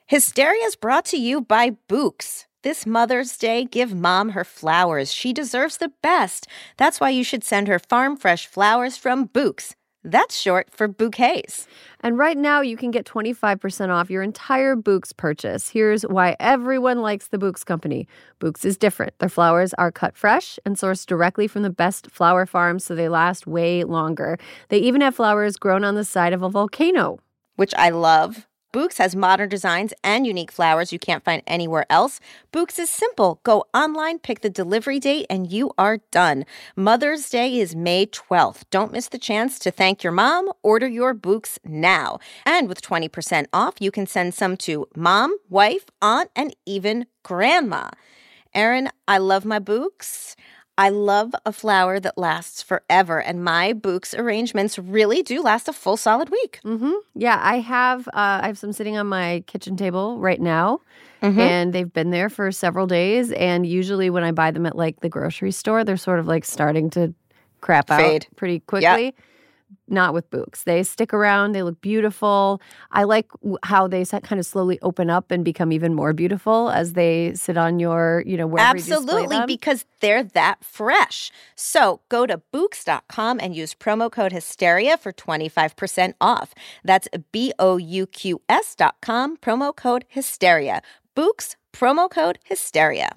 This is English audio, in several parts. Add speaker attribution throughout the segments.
Speaker 1: Hysteria is brought to you by Bouqs. This Mother's Day, give Mom her flowers. She deserves the best. That's why you should send her farm fresh flowers from Bouqs. That's short for bouquets.
Speaker 2: And right now, you can get 25% off your entire Bouqs purchase. Here's why everyone likes the Bouqs company. Bouqs is different. Their flowers are cut fresh and sourced directly from the best flower farms, so they last way longer. They even have flowers grown on the side of a volcano,
Speaker 1: which I love. Bouqs has modern designs and unique flowers you can't find anywhere else. Bouqs is simple. Go online, pick the delivery date, and you are done. Mother's Day is May 12th. Don't miss the chance to thank your mom. Order your Bouqs now. And with 20% off, you can send some to mom, wife, aunt, and even grandma. Erin, I love my Bouqs. I love a flower that lasts forever, and my Bouqs arrangements really do last a full solid week.
Speaker 2: Mm-hmm. Yeah, I have some sitting on my kitchen table right now, and they've been there for several days. And usually when I buy them at like the grocery store, they're sort of like starting to fade out pretty quickly. Yep. Not with Bouqs. They stick around. They look beautiful. I like how they kind of slowly open up and become even more beautiful as they sit on your, wherever
Speaker 1: Absolutely,
Speaker 2: you display them.
Speaker 1: Because they're that fresh. So go to Bouqs.com and use promo code Hysteria for 25% off. That's BOUQS.com, promo code Hysteria. Bouqs, promo code Hysteria.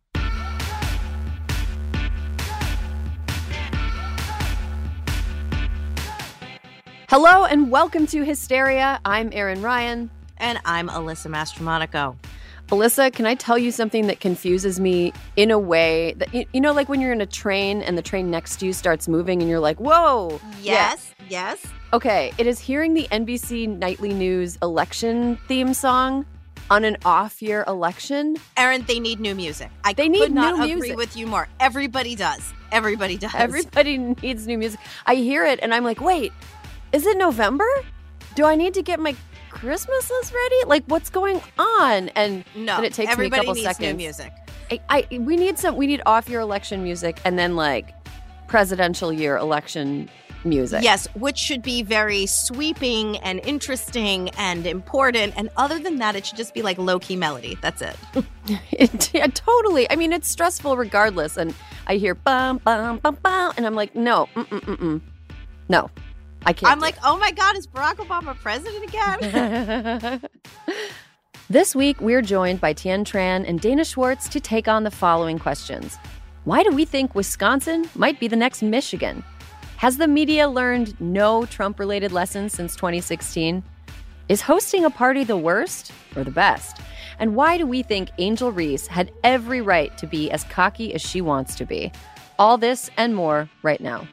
Speaker 2: Hello and welcome to Hysteria. I'm Erin Ryan.
Speaker 1: And I'm Alyssa Mastromonaco.
Speaker 2: Alyssa, can I tell you something that confuses me in a way that, like when you're in a train and the train next to you starts moving and you're like, whoa.
Speaker 1: Yes.
Speaker 2: Okay, it is hearing the NBC Nightly News election theme song on an off-year election.
Speaker 1: Erin, they need new music. I could not agree with you more. Everybody does. Everybody
Speaker 2: needs new music. I hear it and I'm like, wait. Is it November? Do I need to get my Christmas list ready? Like, what's going on? And
Speaker 1: no,
Speaker 2: it takes me a couple seconds.
Speaker 1: Everybody needs new
Speaker 2: music. We need off-year election music and then like presidential year election music.
Speaker 1: Yes, which should be very sweeping and interesting and important. And other than that, it should just be like low-key melody. That's it.
Speaker 2: Yeah, totally. I mean, it's stressful regardless. And I hear bum, bum, bum, bum. And I'm like, no, no. I can't.
Speaker 1: I'm like, oh my God, is Barack Obama president again?
Speaker 2: This week, we're joined by Tien Tran and Dana Schwartz to take on the following questions. Why do we think Wisconsin might be the next Michigan? Has the media learned no Trump-related lessons since 2016? Is hosting a party the worst or the best? And why do we think Angel Reese had every right to be as cocky as she wants to be? All this and more right now.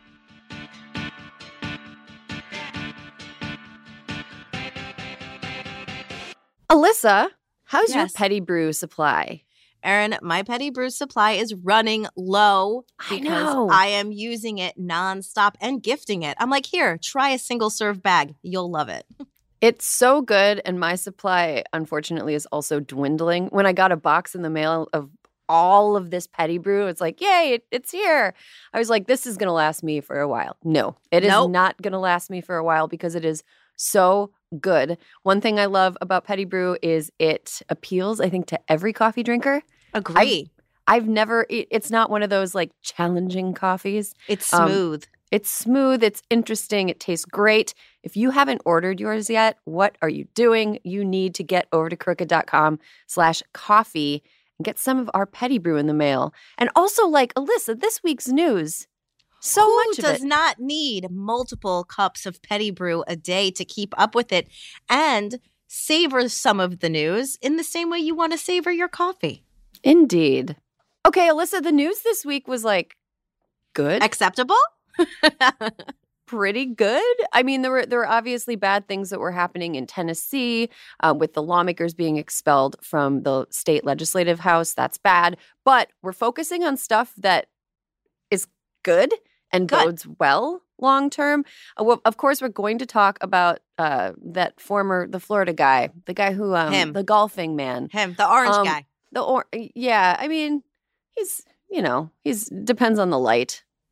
Speaker 2: Alyssa, how's your Petty Brew supply?
Speaker 1: Erin, my Petty Brew supply is running low because I am using it nonstop and gifting it. I'm like, here, try a single serve bag. You'll love it.
Speaker 2: It's so good. And my supply, unfortunately, is also dwindling. When I got a box in the mail of all of this Petty Brew, it's like, yay, it's here. I was like, this is going to last me for a while. No, it is not going to last me for a while because it is so good. One thing I love about Petty Brew is it appeals, I think, to every coffee drinker.
Speaker 1: Agree.
Speaker 2: I've never, it's not one of those like challenging coffees.
Speaker 1: It's smooth.
Speaker 2: It's smooth. It's interesting. It tastes great. If you haven't ordered yours yet, what are you doing? You need to get over to crooked.com/coffee and get some of our Petty Brew in the mail. And also, like, Alyssa, this week's news. So much of it.
Speaker 1: Who does not need multiple cups of Petty Brew a day to keep up with it and savor some of the news in the same way you want to savor your coffee?
Speaker 2: Indeed. Okay, Alyssa, the news this week was like good.
Speaker 1: Acceptable?
Speaker 2: Pretty good. I mean, there were obviously bad things that were happening in Tennessee with the lawmakers being expelled from the state legislative house. That's bad. But we're focusing on stuff that is good and bodes well long term. Well, of course, we're going to talk about the Florida guy, the guy who the golfing man,
Speaker 1: the orange guy.
Speaker 2: I mean, he's depends on the light.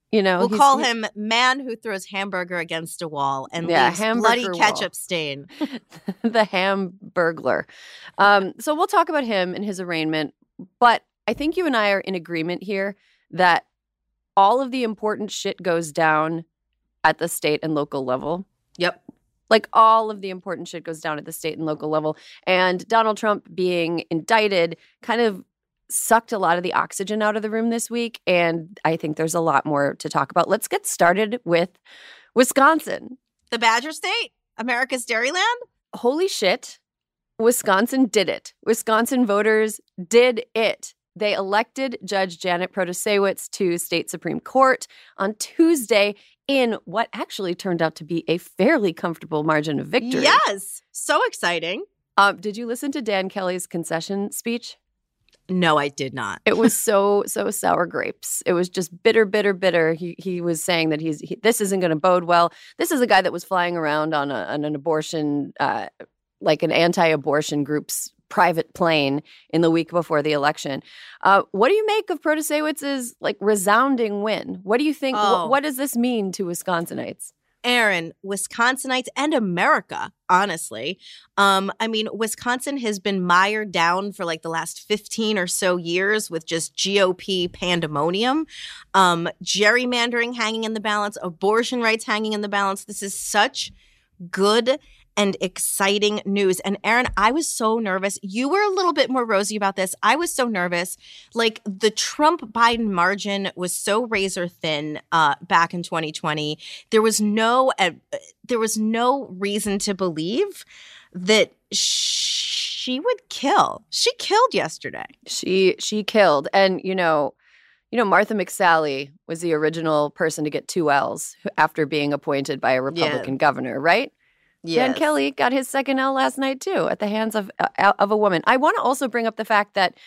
Speaker 2: You know,
Speaker 1: we'll call him man who throws hamburger against a wall and leaves bloody ketchup stain.
Speaker 2: The Hamburglar. So we'll talk about him and his arraignment. But I think you and I are in agreement here that all of the important shit goes down at the state and local level.
Speaker 1: Yep.
Speaker 2: Like all of the important shit goes down at the state and local level. And Donald Trump being indicted kind of sucked a lot of the oxygen out of the room this week. And I think there's a lot more to talk about. Let's get started with Wisconsin.
Speaker 1: The Badger State, America's Dairyland.
Speaker 2: Holy shit. Wisconsin did it. Wisconsin voters did it. They elected Judge Janet Protasiewicz to state Supreme Court on Tuesday in what actually turned out to be a fairly comfortable margin of victory.
Speaker 1: Yes. So exciting.
Speaker 2: Did you listen to Dan Kelly's concession speech?
Speaker 1: No, I did not.
Speaker 2: It was so sour grapes. It was just bitter. He was saying that this isn't going to bode well. This is a guy that was flying around on an abortion, like an anti-abortion group's private plane in the week before the election. What do you make of Protasiewicz's like resounding win? What do you think? What does this mean to Wisconsinites?
Speaker 1: Aaron, Wisconsinites and America, honestly. I mean, Wisconsin has been mired down for like the last 15 or so years with just GOP pandemonium, gerrymandering hanging in the balance, abortion rights hanging in the balance. This is such good and exciting news. And Aaron, I was so nervous. You were a little bit more rosy about this. I was so nervous. Like the Trump-Biden margin was so razor thin back in 2020. There was no reason to believe that she would kill. She killed yesterday.
Speaker 2: She killed. And you know, Martha McSally was the original person to get 2 L's after being appointed by a Republican governor, right?
Speaker 1: Yes.
Speaker 2: Dan Kelly got his second L last night, too, at the hands of a woman. I want to also bring up the fact that,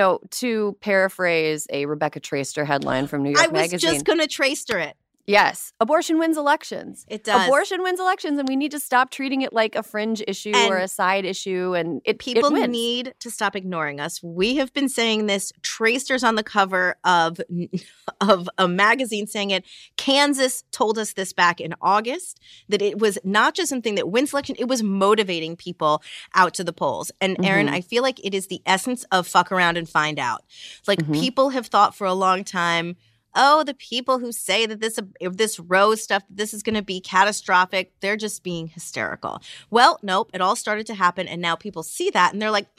Speaker 2: to paraphrase a Rebecca Traister headline from New York Magazine.
Speaker 1: I was just going to Traister it.
Speaker 2: Yes. Abortion wins elections.
Speaker 1: It does.
Speaker 2: Abortion wins elections, and we need to stop treating it like a fringe issue or a side issue. And
Speaker 1: people
Speaker 2: wins.
Speaker 1: need to stop ignoring us. We have been saying this. Traister's on the cover of a magazine saying it. Kansas told us this back in August, that it was not just something that wins election, it was motivating people out to the polls. And Aaron, I feel like it is the essence of fuck around and find out. Like people have thought for a long time, oh, the people who say that this Roe stuff, this is going to be catastrophic, they're just being hysterical. Well, nope, it all started to happen, and now people see that, and they're like,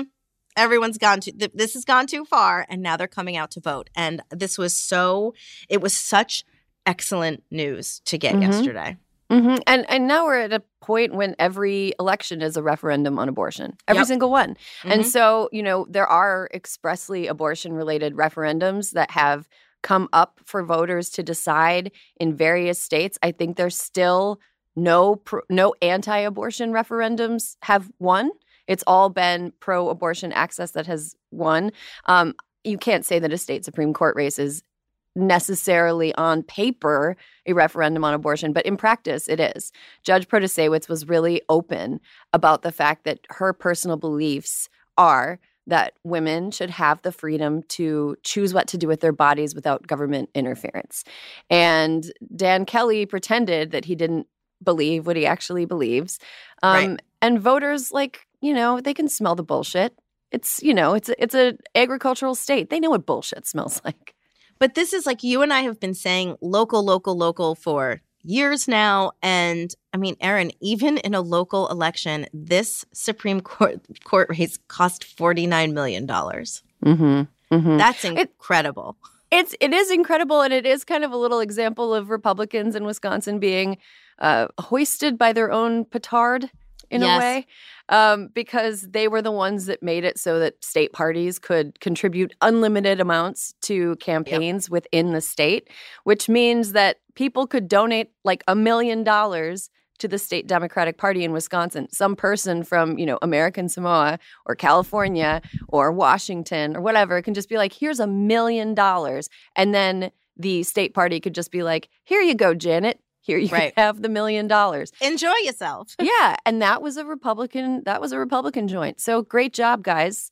Speaker 1: this has gone too far, and now they're coming out to vote. And it was such excellent news to get yesterday.
Speaker 2: Mm-hmm. And now we're at a point when every election is a referendum on abortion, every single one. Mm-hmm. And so, there are expressly abortion-related referendums that have come up for voters to decide in various states. I think there's still no anti-abortion referendums have won. It's all been pro-abortion access that has won. You can't say that a state Supreme Court race is necessarily on paper a referendum on abortion, but in practice it is. Judge Protasiewicz was really open about the fact that her personal beliefs are that women should have the freedom to choose what to do with their bodies without government interference. And Dan Kelly pretended that he didn't believe what he actually believes.
Speaker 1: Right.
Speaker 2: And voters, they can smell the bullshit. It's an agricultural state. They know what bullshit smells like.
Speaker 1: But this is like you and I have been saying local for years now. And I mean, Aaron, even in a local election, this Supreme Court race cost $49 million. That's incredible.
Speaker 2: It is incredible. And it is kind of a little example of Republicans in Wisconsin being hoisted by their own petard in a way, because they were the ones that made it so that state parties could contribute unlimited amounts to campaigns within the state, which means that people could donate like $1 million to the state Democratic Party in Wisconsin. Some person from, American Samoa or California or Washington or whatever can just be like, here's $1 million. And then the state party could just be like, here you go, Janet. Here you have the $1 million.
Speaker 1: Enjoy yourself.
Speaker 2: Yeah. And that was a Republican joint. So great job, guys.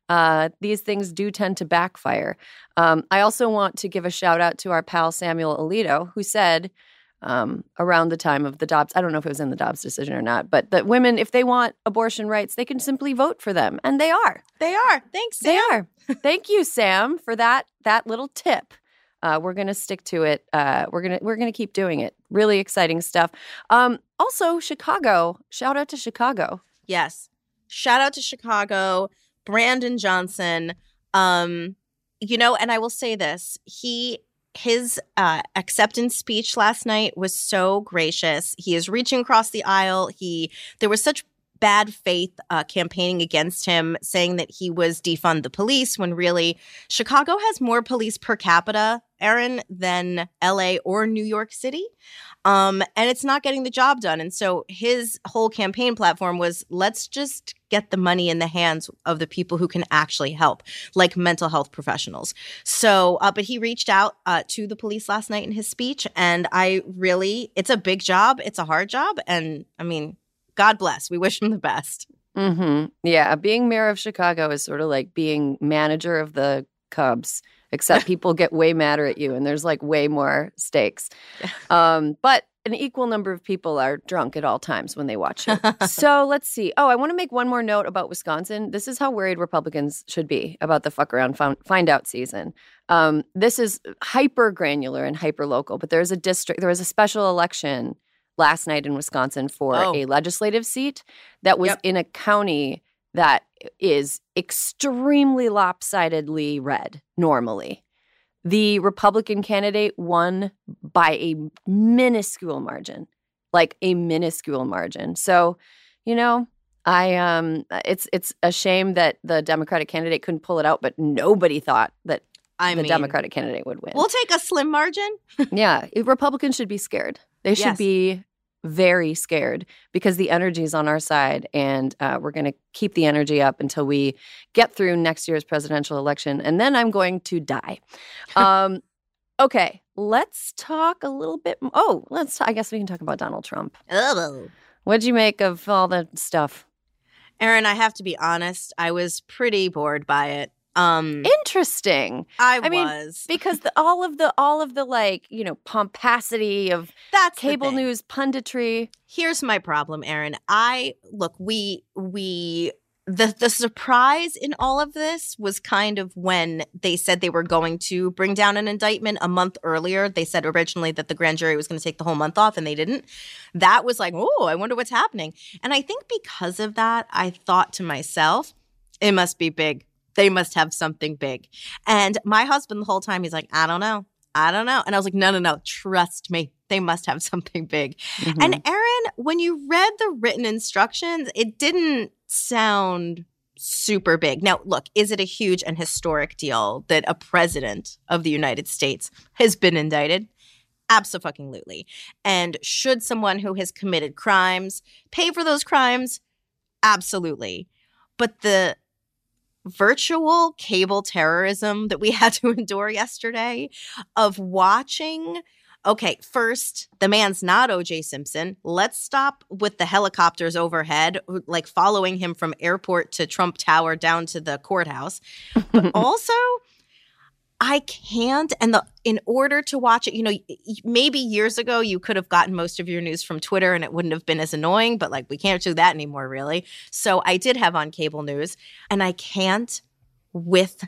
Speaker 2: these things do tend to backfire. I also want to give a shout out to our pal Samuel Alito, who said around the time of the Dobbs, I don't know if it was in the Dobbs decision or not, but that women, if they want abortion rights, they can simply vote for them. And they are.
Speaker 1: They are. Thanks, Sam.
Speaker 2: They are. Thank you, Sam, for that little tip. We're going to stick to it. We're going to keep doing it. Really exciting stuff. Also, Chicago. Shout out to Chicago.
Speaker 3: Yes. Shout out to Chicago. Brandon Johnson. And I will say this. His acceptance speech last night was so gracious. He is reaching across the aisle. There was such bad faith campaigning against him, saying that he was defund the police when really Chicago has more police per capita, Erin, than LA or New York City. And it's not getting the job done. And so his whole campaign platform was, let's just get the money in the hands of the people who can actually help, like mental health professionals. So, but he reached out to the police last night in his speech. And it's a big job. It's a hard job. And I mean, God bless. We wish him the best.
Speaker 2: Mm-hmm. Yeah. Being mayor of Chicago is sort of like being manager of the Cubs, except people get way madder at you and there's like way more stakes. But an equal number of people are drunk at all times when they watch you. So let's see. Oh, I want to make one more note about Wisconsin. This is how worried Republicans should be about the fuck around find out season. This is hyper granular and hyper local, but there was a special election last night in Wisconsin for a legislative seat that was in a county that is extremely lopsidedly red normally. The Republican candidate won by a minuscule margin, like a minuscule margin. So, it's a shame that the Democratic candidate couldn't pull it out, but nobody thought that the Democratic candidate would win.
Speaker 3: We'll take a slim margin.
Speaker 2: Yeah, Republicans should be scared. They should be very scared because the energy is on our side, and we're going to keep the energy up until we get through next year's presidential election, and then I'm going to die. Okay, let's talk a little bit. I guess we can talk about Donald Trump. What'd you make of all the stuff?
Speaker 3: Erin, I have to be honest. I was pretty bored by it.
Speaker 2: Interesting.
Speaker 3: I was
Speaker 2: because all of the like, pomposity of
Speaker 3: that's
Speaker 2: cable news punditry.
Speaker 3: Here's my problem, Erin. The surprise in all of this was kind of when they said they were going to bring down an indictment a month earlier. They said originally that the grand jury was going to take the whole month off, and they didn't. That was like, oh, I wonder what's happening. And I think because of that, I thought to myself, it must be big. They must have something big. And my husband the whole time, he's like, I don't know. And I was like, no, trust me. They must have something big. Mm-hmm. And Erin, when you read the written instructions, it didn't sound super big. Now, look, is it a huge and historic deal that a president of the United States has been indicted? Abso-fucking-lutely. And should someone who has committed crimes pay for those crimes? Absolutely. But the virtual cable terrorism that we had to endure yesterday of watching, okay, first, the man's not O.J. Simpson. Let's stop with the helicopters overhead, like following him from airport to Trump Tower down to the courthouse. But also, I can't. And in order to watch it, maybe years ago you could have gotten most of your news from Twitter and it wouldn't have been as annoying. But we can't do that anymore, really. So I did have on cable news, and I can't with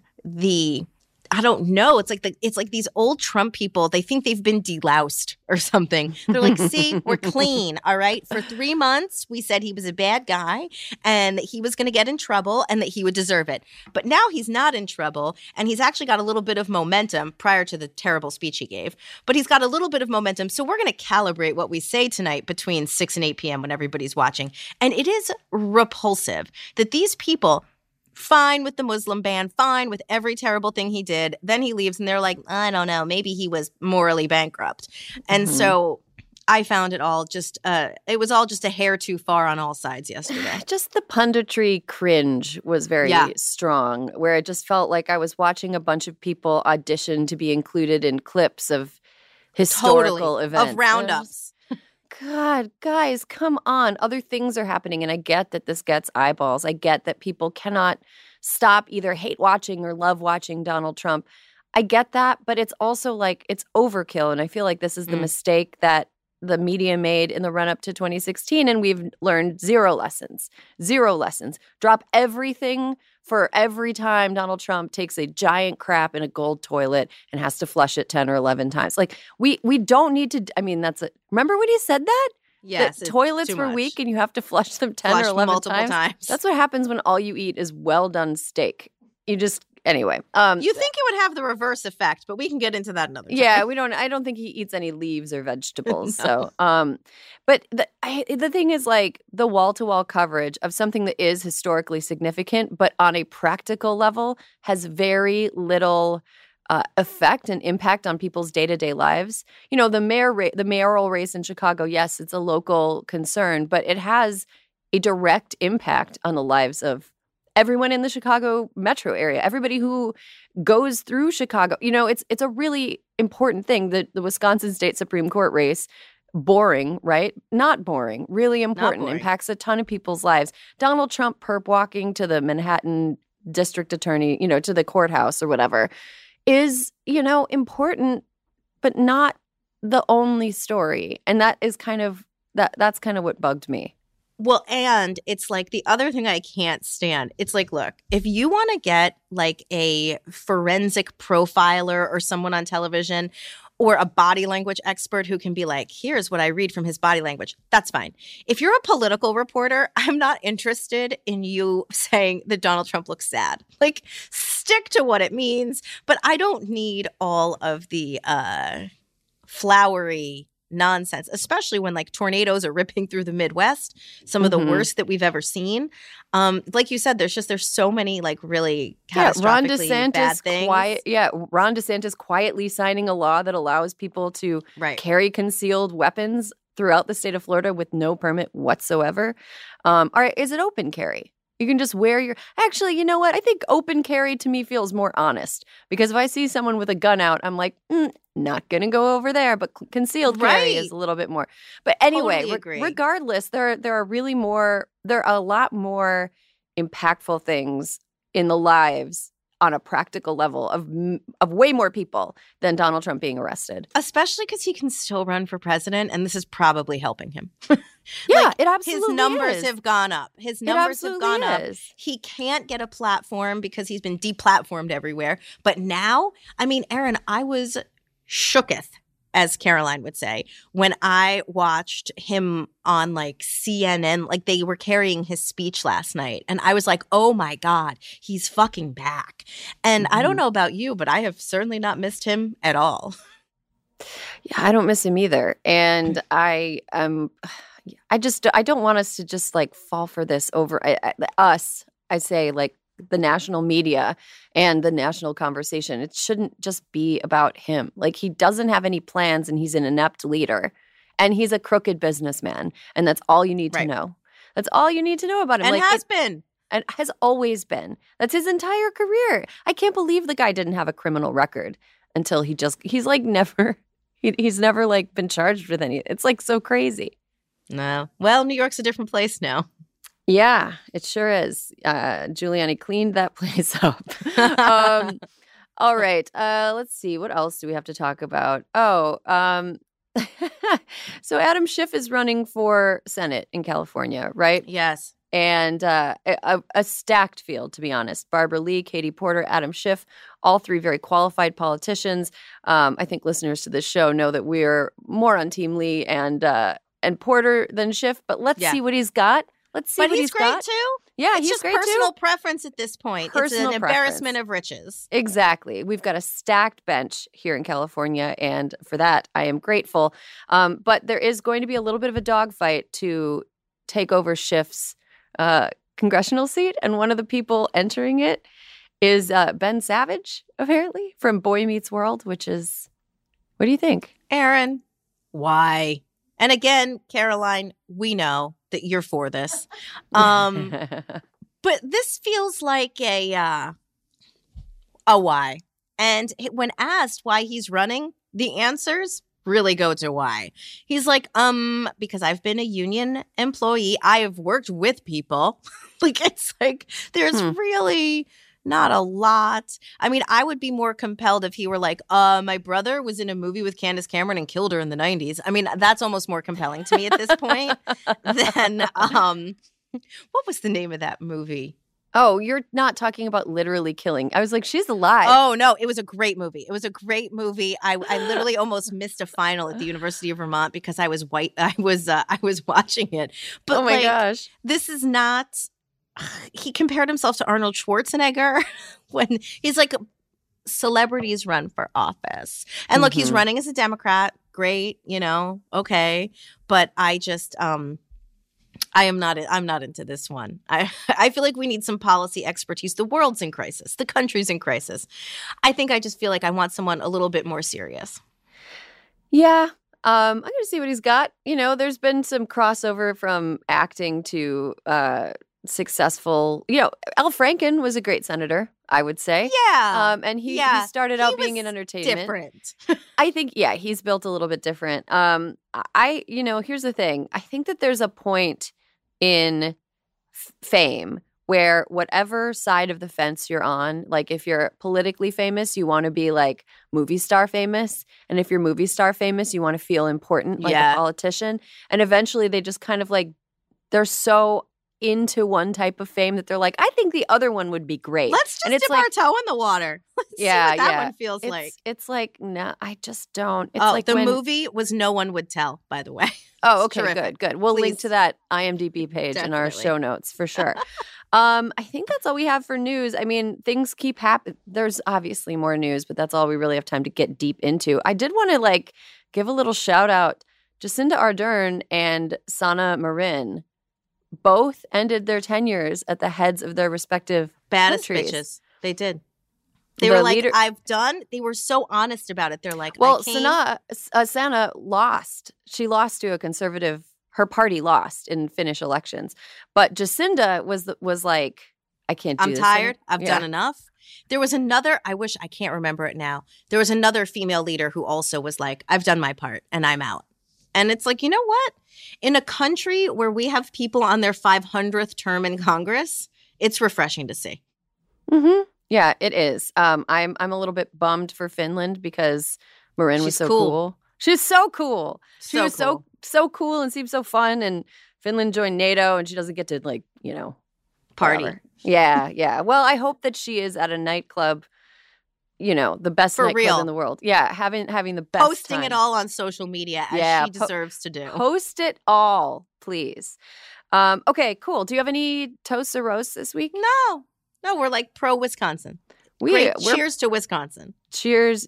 Speaker 3: I don't know. It's like these old Trump people. They think they've been deloused or something. They're like, see, we're clean. All right. For 3 months, we said he was a bad guy and that he was going to get in trouble and that he would deserve it. But now he's not in trouble, and he's actually got a little bit of momentum prior to the terrible speech he gave. But he's got a little bit of momentum. So we're going to calibrate what we say tonight between 6 and 8 p.m. when everybody's watching. And it is repulsive that these people, fine with the Muslim ban, fine with every terrible thing he did. Then he leaves and they're like, I don't know, maybe he was morally bankrupt. And so I found it all it was all just a hair too far on all sides yesterday.
Speaker 2: Just the punditry cringe was very strong, where it just felt like I was watching a bunch of people audition to be included in clips of historical events.
Speaker 3: Of roundups.
Speaker 2: God, guys, come on. Other things are happening. And I get that this gets eyeballs. I get that people cannot stop either hate watching or love watching Donald Trump. I get that, but it's also like it's overkill. And I feel like this is the mistake that the media made in the run-up to 2016, and we've learned zero lessons. Drop everything for every time Donald Trump takes a giant crap in a gold toilet and has to flush it 10 or 11 times. Like, we don't need to – I mean, remember when he said that?
Speaker 3: Yes.
Speaker 2: That toilets were weak and you have to flush them 10 or 11
Speaker 3: multiple times.
Speaker 2: That's what happens when all you eat is well-done steak. You just – anyway.
Speaker 3: You think it would have the reverse effect, but we can get into that another time.
Speaker 2: Yeah, I don't think he eats any leaves or vegetables. No. So, but the thing is, like, the wall-to-wall coverage of something that is historically significant, but on a practical level has very little effect and impact on people's day-to-day lives. You know, the mayoral race in Chicago, yes, it's a local concern, but it has a direct impact on the lives of everyone in the Chicago metro area, everybody who goes through Chicago. You know, it's a really important thing. The Wisconsin State Supreme Court race, boring, right? Not boring, really important, impacts a ton of people's lives. Donald Trump perp walking to the Manhattan district attorney, you know, to the courthouse or whatever, is, you know, important, but not the only story. And that is that's kind of what bugged me.
Speaker 3: Well, and it's like the other thing I can't stand. It's like, look, if you want to get like a forensic profiler or someone on television or a body language expert who can be like, here's what I read from his body language, that's fine. If you're a political reporter, I'm not interested in you saying that Donald Trump looks sad. Like, stick to what it means. But I don't need all of the flowery nonsense, especially when like tornadoes are ripping through the Midwest, some of the worst that we've ever seen. Like you said, there's so many like really catastrophically bad things.
Speaker 2: Ron DeSantis quietly signing a law that allows people to carry concealed weapons throughout the state of Florida with no permit whatsoever. All right, is it open carry? You can just wear your – actually, you know what? I think open carry to me feels more honest, because if I see someone with a gun out, I'm like, not going to go over there. But concealed carry is a little bit more. But anyway, regardless, there are a lot more impactful things in the lives on a practical level of way more people than Donald Trump being arrested.
Speaker 3: Especially because he can still run for president, and this is probably helping him.
Speaker 2: Yeah, it absolutely
Speaker 3: his numbers
Speaker 2: is.
Speaker 3: have gone up. His numbers have gone up. He can't get a platform because he's been deplatformed everywhere. But now, I mean, Erin, I was shooketh, as Caroline would say, when I watched him on like CNN, like they were carrying his speech last night. And I was like, oh my God, he's fucking back. And I don't know about you, but I have certainly not missed him at all.
Speaker 2: Yeah, I don't miss him either. And I don't want us to just like fall for this over I say like the national media and the national conversation. It shouldn't just be about him. Like, he doesn't have any plans and he's an inept leader and he's a crooked businessman. And that's all you need to know. That's all you need to know about him.
Speaker 3: And has been.
Speaker 2: And has always been. That's his entire career. I can't believe the guy didn't have a criminal record until he's like never, he's never like been charged with any. It's like so crazy.
Speaker 3: No. Well, New York's a different place now.
Speaker 2: Yeah, it sure is. Giuliani cleaned that place up. All right. Let's see. What else do we have to talk about? So Adam Schiff is running for Senate in California, right?
Speaker 3: Yes.
Speaker 2: And a stacked field, to be honest. Barbara Lee, Katie Porter, Adam Schiff, all three very qualified politicians. I think listeners to this show know that we're more on Team Lee and Porter than Schiff, but let's see what he's got. Let's see what he's got.
Speaker 3: But he's great too.
Speaker 2: Yeah,
Speaker 3: it's just personal preference at this point. It's an embarrassment of riches.
Speaker 2: Exactly. We've got a stacked bench here in California, and for that, I am grateful. But there is going to be a little bit of a dogfight to take over Schiff's congressional seat, and one of the people entering it is Ben Savage, apparently, from Boy Meets World, which is, what do you think?
Speaker 3: Erin, why? And again, Caroline, we know that you're for this. But this feels like a why. And when asked why he's running, the answers really go to why. He's like, because I've been a union employee. I have worked with people. Like, it's like, there's really not a lot. I mean, I would be more compelled if he were like, my brother was in a movie with Candace Cameron and killed her in the 90s. I mean, that's almost more compelling to me at this point than, what was the name of that movie?
Speaker 2: Oh, you're not talking about literally killing. I was like, she's alive.
Speaker 3: Oh, no. It was a great movie. It was a great movie. I literally almost missed a final at the University of Vermont because I was white. I was watching it. But
Speaker 2: oh, my gosh.
Speaker 3: This is not – he compared himself to Arnold Schwarzenegger when he's like, celebrities run for office. And look, he's running as a Democrat. Great, okay. But I just I'm not into this one. I feel like we need some policy expertise. The world's in crisis. The country's in crisis. I think I just feel like I want someone a little bit more serious.
Speaker 2: Yeah. I'm going to see what he's got. There's been some crossover from acting to successful. Al Franken was a great senator, I would say.
Speaker 3: Yeah.
Speaker 2: And he started out being in entertainment.
Speaker 3: Different.
Speaker 2: I think, he's built a little bit different. Here's the thing. I think that there's a point in fame where whatever side of the fence you're on, like if you're politically famous, you want to be like movie star famous. And if you're movie star famous, you want to feel important like a politician. And eventually they just kind of like, they're so into one type of fame that they're like, I think the other one would be great.
Speaker 3: Let's just dip our toe in the water. Let's see what that one feels like.
Speaker 2: It's like, no, I just don't. It's
Speaker 3: like the movie was No One Would Tell, by the way.
Speaker 2: Oh, okay, good. We'll link to that IMDb page in our show notes for sure. I think that's all we have for news. I mean, things keep happening. There's obviously more news, but that's all we really have time to get deep into. I did want to give a little shout out. Jacinda Ardern and Sana Marin both ended their tenures at the heads of their respective
Speaker 3: baddest
Speaker 2: countries.
Speaker 3: Bitches. They did. They were like, I've done. They were so honest about it. They're like,
Speaker 2: well, Sana lost. She lost to a conservative. Her party lost in Finnish elections. But Jacinda was like, I can't do this.
Speaker 3: I'm tired. I've done enough. There was another, I can't remember it now. There was another female leader who also was like, I've done my part and I'm out. And it's like, you know what? In a country where we have people on their 500th term in Congress, it's refreshing to see.
Speaker 2: Mm-hmm. Yeah, it is. I'm a little bit bummed for Finland because Marin was so cool. She's so cool. She was so cool and seemed so fun. And Finland joined NATO and she doesn't get to
Speaker 3: party.
Speaker 2: Whatever. Yeah. Well, I hope that she is at a nightclub. The best nightclub in the world. Yeah, having the best
Speaker 3: Posting
Speaker 2: time.
Speaker 3: It all on social media as she deserves to do.
Speaker 2: Post it all, please. Okay, cool. Do you have any toasts or roasts this week?
Speaker 3: No, we're like pro Wisconsin. Cheers to Wisconsin.
Speaker 2: Cheers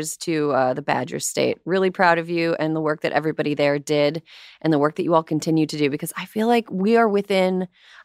Speaker 2: to the Badger State. Really proud of you and the work that everybody there did and the work that you all continue to do because I feel like we were within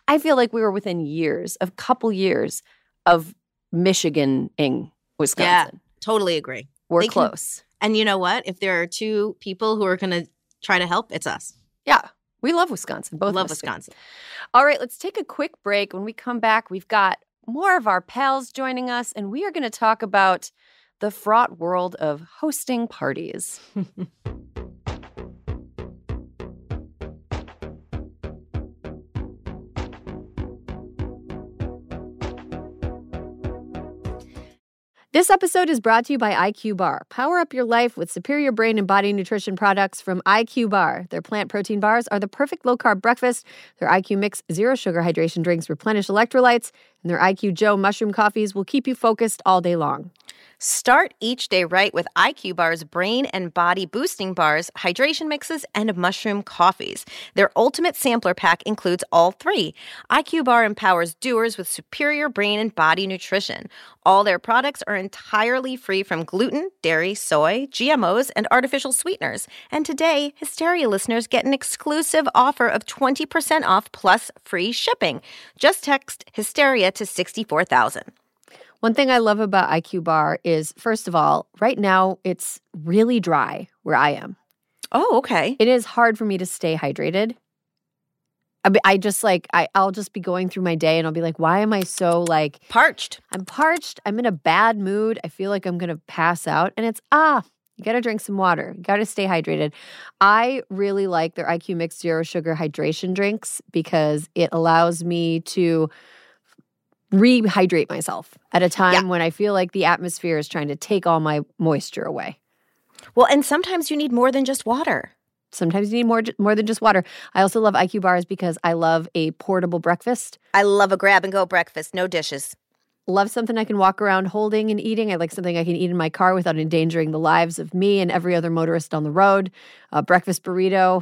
Speaker 2: years, a couple years of Michigan-ing Wisconsin.
Speaker 3: Yeah, totally agree.
Speaker 2: We're close.
Speaker 3: And you know what? If there are two people who are going to try to help, it's us.
Speaker 2: Yeah. We love Wisconsin. Both
Speaker 3: love
Speaker 2: of us
Speaker 3: Wisconsin.
Speaker 2: All right, let's take a quick break. When we come back, we've got more of our pals joining us, and we are going to talk about the fraught world of hosting parties. This episode is brought to you by IQ Bar. Power up your life with superior brain and body nutrition products from IQ Bar. Their plant protein bars are the perfect low-carb breakfast. Their IQ Mix zero-sugar hydration drinks replenish electrolytes. And their IQ Joe mushroom coffees will keep you focused all day long.
Speaker 1: Start each day right with IQ Bar's brain and body boosting bars, hydration mixes, and mushroom coffees. Their ultimate sampler pack includes all three. IQ Bar empowers doers with superior brain and body nutrition. All their products are entirely free from gluten, dairy, soy, GMOs, and artificial sweeteners. And today, Hysteria listeners get an exclusive offer of 20% off plus free shipping. Just text Hysteria to 64,000.
Speaker 2: One thing I love about IQ Bar is, first of all, right now it's really dry where I am.
Speaker 1: Oh, okay.
Speaker 2: It is hard for me to stay hydrated. I'll just be going through my day and I'll be like, why am I so
Speaker 1: parched?
Speaker 2: I'm parched. I'm in a bad mood. I feel like I'm going to pass out. And it's, You got to drink some water. You got to stay hydrated. I really like their IQ Mix Zero Sugar hydration drinks because it allows me to rehydrate myself at a time when I feel like the atmosphere is trying to take all my moisture away.
Speaker 1: Well, and sometimes you need more than just water.
Speaker 2: Sometimes you need more than just water. I also love IQ bars because I love a portable breakfast.
Speaker 1: I love a grab-and-go breakfast, no dishes.
Speaker 2: Love something I can walk around holding and eating. I like something I can eat in my car without endangering the lives of me and every other motorist on the road. A breakfast burrito,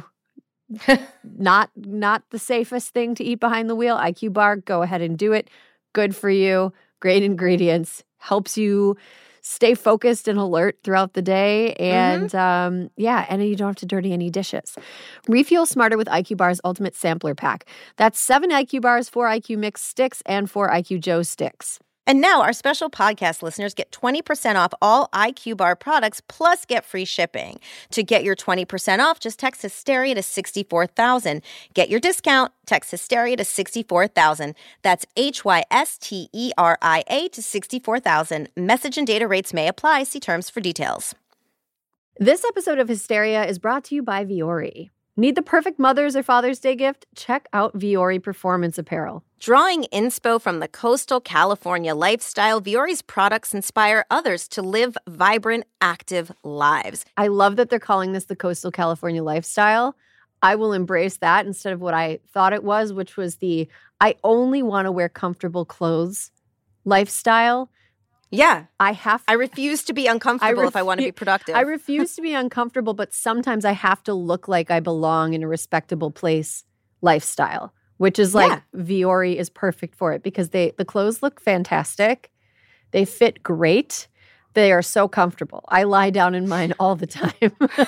Speaker 2: not the safest thing to eat behind the wheel. IQ bar, go ahead and do it. Good for you. Great ingredients. Helps you stay focused and alert throughout the day. And and you don't have to dirty any dishes. Refuel smarter with IQ Bar's Ultimate Sampler Pack. That's 7 IQ Bars, 4 IQ Mix sticks, and 4 IQ Joe sticks.
Speaker 1: And now our special podcast listeners get 20% off all IQ Bar products plus get free shipping. To get your 20% off, just text Hysteria to 64,000. Get your discount. Text Hysteria to 64,000. That's HYSTERIA to 64,000. Message and data rates may apply. See terms for details.
Speaker 2: This episode of Hysteria is brought to you by Vuori. Need the perfect Mother's or Father's Day gift? Check out Vuori Performance Apparel.
Speaker 1: Drawing inspo from the coastal California lifestyle, Vuori's products inspire others to live vibrant, active lives.
Speaker 2: I love that they're calling this the coastal California lifestyle. I will embrace that instead of what I thought it was, which was the I only want to wear comfortable clothes lifestyle.
Speaker 1: Yeah.
Speaker 2: I
Speaker 1: refuse to be uncomfortable if I want to be productive.
Speaker 2: I refuse to be uncomfortable, but sometimes I have to look like I belong in a respectable place lifestyle, which is like Vuori is perfect for it because the clothes look fantastic. They fit great. They are so comfortable. I lie down in mine all the time.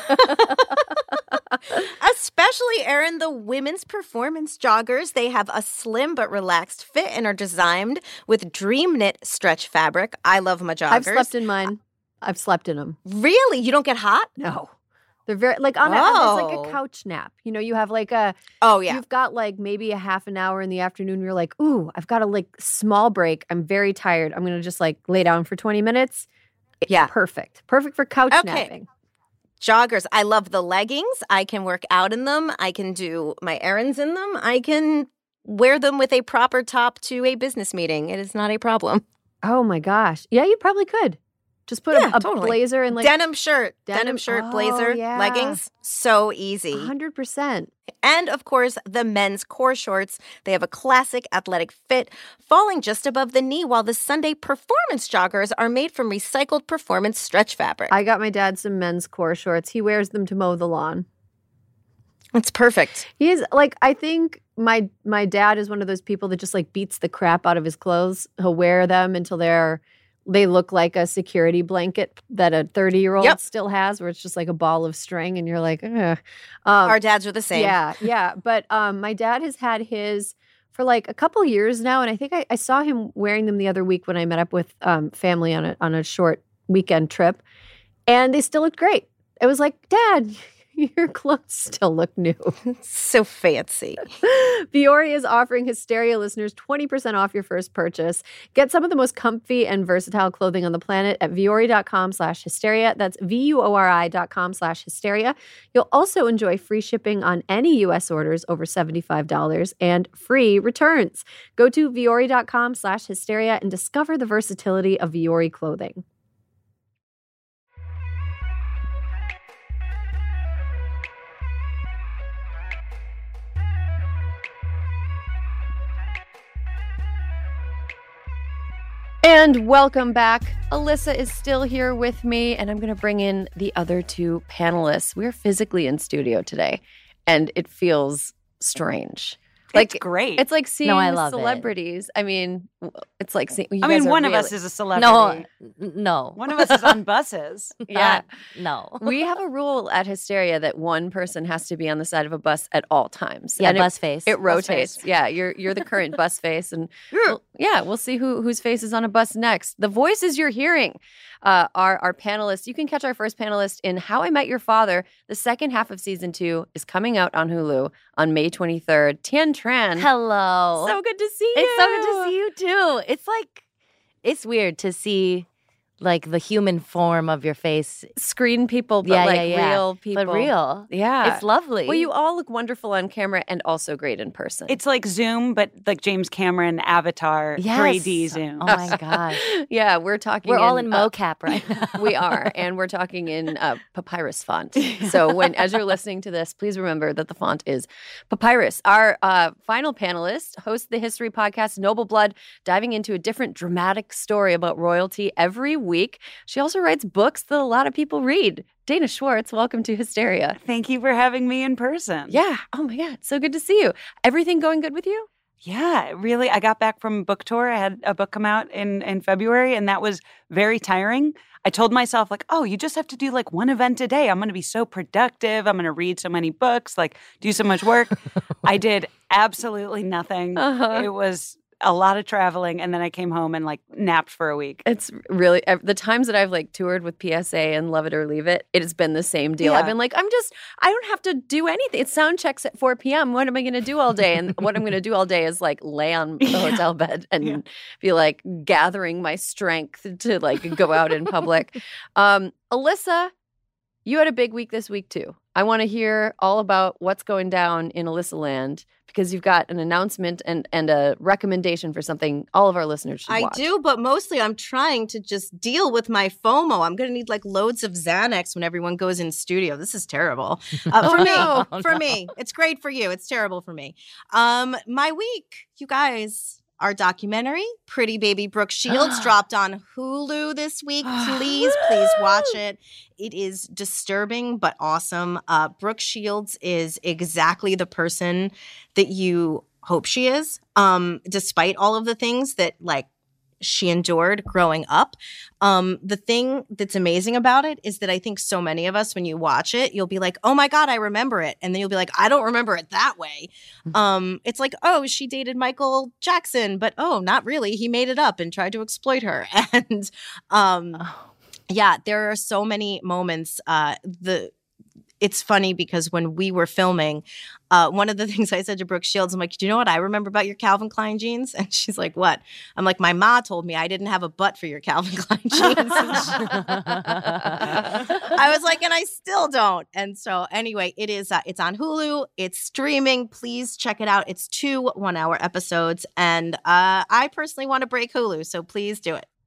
Speaker 1: Especially, Erin, the women's performance joggers. They have a slim but relaxed fit and are designed with dream knit stretch fabric. I love my joggers.
Speaker 2: I've slept in mine. I've slept in them.
Speaker 1: Really? You don't get hot?
Speaker 2: No. They're very, like, it's like a couch nap. You know, you have like you've got like maybe a half an hour in the afternoon. You're like, ooh, I've got a like small break. I'm very tired. I'm going to just like lay down for 20 minutes.
Speaker 1: Yeah.
Speaker 2: Perfect. Perfect for couch napping.
Speaker 1: Joggers. I love the leggings. I can work out in them. I can do my errands in them. I can wear them with a proper top to a business meeting. It is not a problem.
Speaker 2: Oh my gosh. Yeah, you probably could. Just put a blazer and like
Speaker 1: denim shirt, blazer, leggings. So easy.
Speaker 2: 100%.
Speaker 1: And of course, the men's core shorts. They have a classic athletic fit, falling just above the knee, while the Sunday performance joggers are made from recycled performance stretch fabric.
Speaker 2: I got my dad some men's core shorts. He wears them to mow the lawn.
Speaker 1: It's perfect.
Speaker 2: He is like, I think my dad is one of those people that just like beats the crap out of his clothes. He'll wear them until they look like a security blanket that a 30-year-old still has, where it's just like a ball of string, and you're like, ugh.
Speaker 1: Our dads are the same.
Speaker 2: Yeah. But my dad has had his for like a couple years now, and I think I saw him wearing them the other week when I met up with family on a short weekend trip, and they still looked great. It was like, Dad, your clothes still look new.
Speaker 1: So fancy.
Speaker 2: Vuori is offering Hysteria listeners 20% off your first purchase. Get some of the most comfy and versatile clothing on the planet at vuori.com/hysteria. That's VUORI.com/hysteria. You'll also enjoy free shipping on any U.S. orders over $75 and free returns. Go to vuori.com/hysteria and discover the versatility of Vuori clothing. And welcome back. Alyssa is still here with me, and I'm going to bring in the other two panelists. We're physically in studio today, and it feels strange.
Speaker 4: Like, it's great.
Speaker 2: It's like seeing celebrities. I mean, it's like seeing.
Speaker 4: One of us is a celebrity.
Speaker 5: No.
Speaker 4: One of us is on buses.
Speaker 2: Yeah.
Speaker 5: No.
Speaker 2: We have a rule at Hysteria that one person has to be on the side of a bus at all times.
Speaker 5: Yeah,
Speaker 2: and
Speaker 5: bus face.
Speaker 2: It rotates. Yeah, you're the current bus face, and we'll see whose face is on a bus next. The voices you're hearing are our panelists. You can catch our first panelist in How I Met Your Father. The second half of season 2 is coming out on Hulu on May 23rd. Tien Tran.
Speaker 5: Hello.
Speaker 2: So good to see you.
Speaker 5: It's so good to see you too. It's like, it's weird to see like the human form of your face.
Speaker 2: Screen people, but real people.
Speaker 5: But real.
Speaker 2: Yeah.
Speaker 5: It's lovely.
Speaker 2: Well, you all look wonderful on camera and also great in person.
Speaker 4: It's like Zoom, but like James Cameron Avatar 3D Zoom.
Speaker 5: Oh my gosh.
Speaker 2: Yeah, we're talking.
Speaker 5: We're all in mocap right now.
Speaker 2: We are, and we're talking in papyrus font. So as you're listening to this, please remember that the font is papyrus. Our final panelist hosts the history podcast Noble Blood, diving into a different dramatic story about royalty every week. She also writes books that a lot of people read. Dana Schwartz, welcome to Hysteria.
Speaker 4: Thank you for having me in person.
Speaker 2: Yeah. Oh my God. So good to see you. Everything going good with you?
Speaker 4: Yeah, really. I got back from book tour. I had a book come out in February, and that was very tiring. I told myself, like, oh, you just have to do like one event a day. I'm going to be so productive. I'm going to read so many books, like do so much work. I did absolutely nothing. It was a lot of traveling, and then I came home and like napped for a week.
Speaker 2: It's really the times that I've like toured with PSA and Love It or Leave It, it has been the same deal.
Speaker 4: Yeah.
Speaker 2: I've been like, I don't have to do anything. It's sound checks at 4 p.m. What am I going to do all day? And what I'm going to do all day is like lay on the hotel bed and be like gathering my strength to like go out in public. Alyssa, you had a big week this week too. I want to hear all about what's going down in Alyssa land, because you've got an announcement and a recommendation for something all of our listeners should watch.
Speaker 3: I do, but mostly I'm trying to just deal with my FOMO. I'm going to need like loads of Xanax when everyone goes in studio. This is terrible. For me. It's great for you. It's terrible for me. My week, you guys, our documentary, Pretty Baby Brooke Shields, dropped on Hulu this week. Please watch it. It is disturbing but awesome. Brooke Shields is exactly the person that you hope she is, despite all of the things that like she endured growing up. The thing that's amazing about it is that I think so many of us, when you watch it, you'll be like, oh my God, I remember it. And then you'll be like, I don't remember it that way. It's like, oh, she dated Michael Jackson, but oh, not really. He made it up and tried to exploit her. And yeah, there are so many moments. It's funny because when we were filming, one of the things I said to Brooke Shields, I'm like, do you know what I remember about your Calvin Klein jeans? And she's like, what? I'm like, my ma told me I didn't have a butt for your Calvin Klein jeans. I was like, and I still don't. And so anyway, it is. It's on Hulu. It's streaming. Please check it out. It's 2 one-hour episodes. And I personally want to break Hulu, so please do it.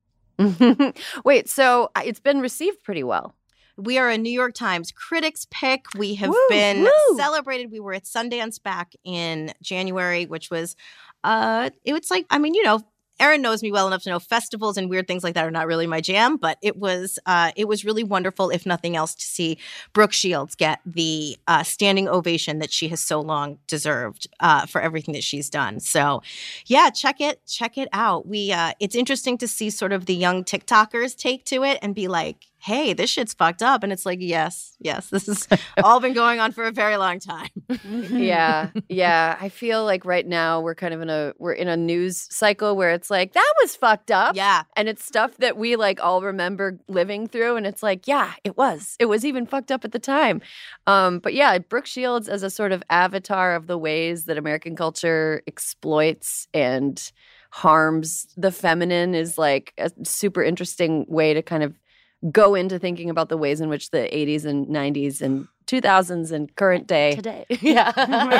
Speaker 2: Wait, so it's been received pretty well.
Speaker 3: We are a New York Times Critics Pick. We have been celebrated. We were at Sundance back in January, which was, it was like, I mean, you know, Erin knows me well enough to know festivals and weird things like that are not really my jam, but it was really wonderful, if nothing else, to see Brooke Shields get the standing ovation that she has so long deserved for everything that she's done. So, yeah, check it out. It's interesting to see sort of the young TikTokers take to it and be like, hey, this shit's fucked up. And it's like, yes, this has all been going on for a very long time.
Speaker 2: Yeah. I feel like right now we're kind of we're in a news cycle where it's like, that was fucked up.
Speaker 3: Yeah.
Speaker 2: And it's stuff that we like all remember living through. And it's like, yeah, it was even fucked up at the time. But yeah, Brooke Shields as a sort of avatar of the ways that American culture exploits and harms the feminine is like a super interesting way to kind of go into thinking about the ways in which the 80s and 90s and 2000s and current day.
Speaker 5: Today.
Speaker 2: Yeah.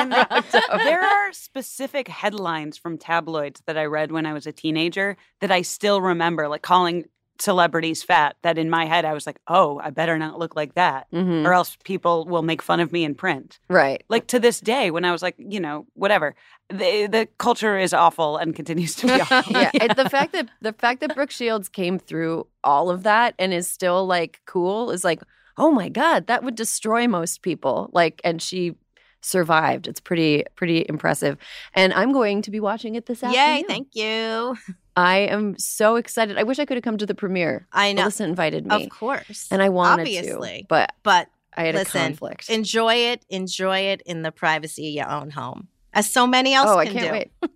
Speaker 4: There are specific headlines from tabloids that I read when I was a teenager that I still remember, like calling celebrities fat, that in my head I was like, oh, I better not look like that, or else people will make fun of me in print.
Speaker 2: Right.
Speaker 4: Like to this day, when I was like, you know, whatever, the culture is awful and continues to be awful.
Speaker 2: Yeah. The fact that Brooke Shields came through all of that and is still like cool is like, oh my God, that would destroy most people. Like, and she survived. It's pretty impressive. And I'm going to be watching it this afternoon.
Speaker 3: Yay, thank you.
Speaker 2: I am so excited. I wish I could have come to the premiere.
Speaker 3: I know.
Speaker 2: Melissa invited me.
Speaker 3: Of course.
Speaker 2: And I wanted
Speaker 3: Obviously.
Speaker 2: to. But I had
Speaker 3: listen,
Speaker 2: a conflict.
Speaker 3: Enjoy it in the privacy of your own home, as so many else can do.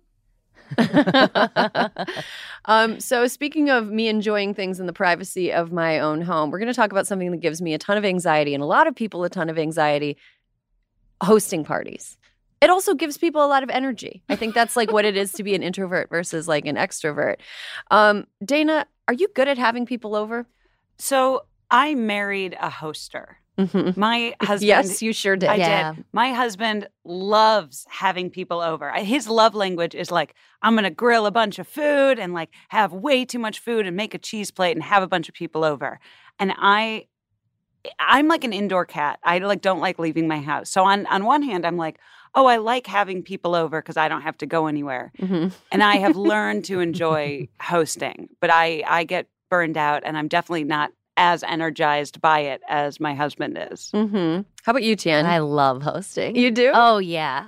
Speaker 2: I can't wait. So speaking of me enjoying things in the privacy of my own home, we're going to talk about something that gives me a ton of anxiety and a lot of people a ton of anxiety: hosting parties. it also gives people a lot of energy. I think that's like what it is to be an introvert versus like an extrovert. Dana, are you good at having people over?
Speaker 4: So I married a hoster.
Speaker 2: Mm-hmm.
Speaker 4: My husband.
Speaker 2: Yes, you sure did.
Speaker 4: I
Speaker 5: Yeah.
Speaker 4: did. My husband loves having people over. His love language is like, I'm going to grill a bunch of food and like have way too much food and make a cheese plate and have a bunch of people over. And I'm like an indoor cat. I like don't like leaving my house. So on one hand, I'm like, oh, I like having people over because I don't have to go anywhere.
Speaker 2: Mm-hmm.
Speaker 4: And I have learned to enjoy hosting, but I get burned out, and I'm definitely not as energized by it as my husband is.
Speaker 2: Mm-hmm. How about you, Tian?
Speaker 5: I love hosting.
Speaker 2: You do?
Speaker 5: Oh, yeah.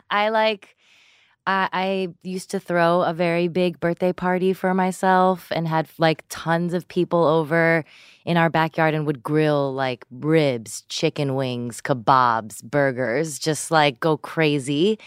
Speaker 5: I used to throw a very big birthday party for myself and had like tons of people over in our backyard and would grill like ribs, chicken wings, kebabs, burgers, just like go crazy.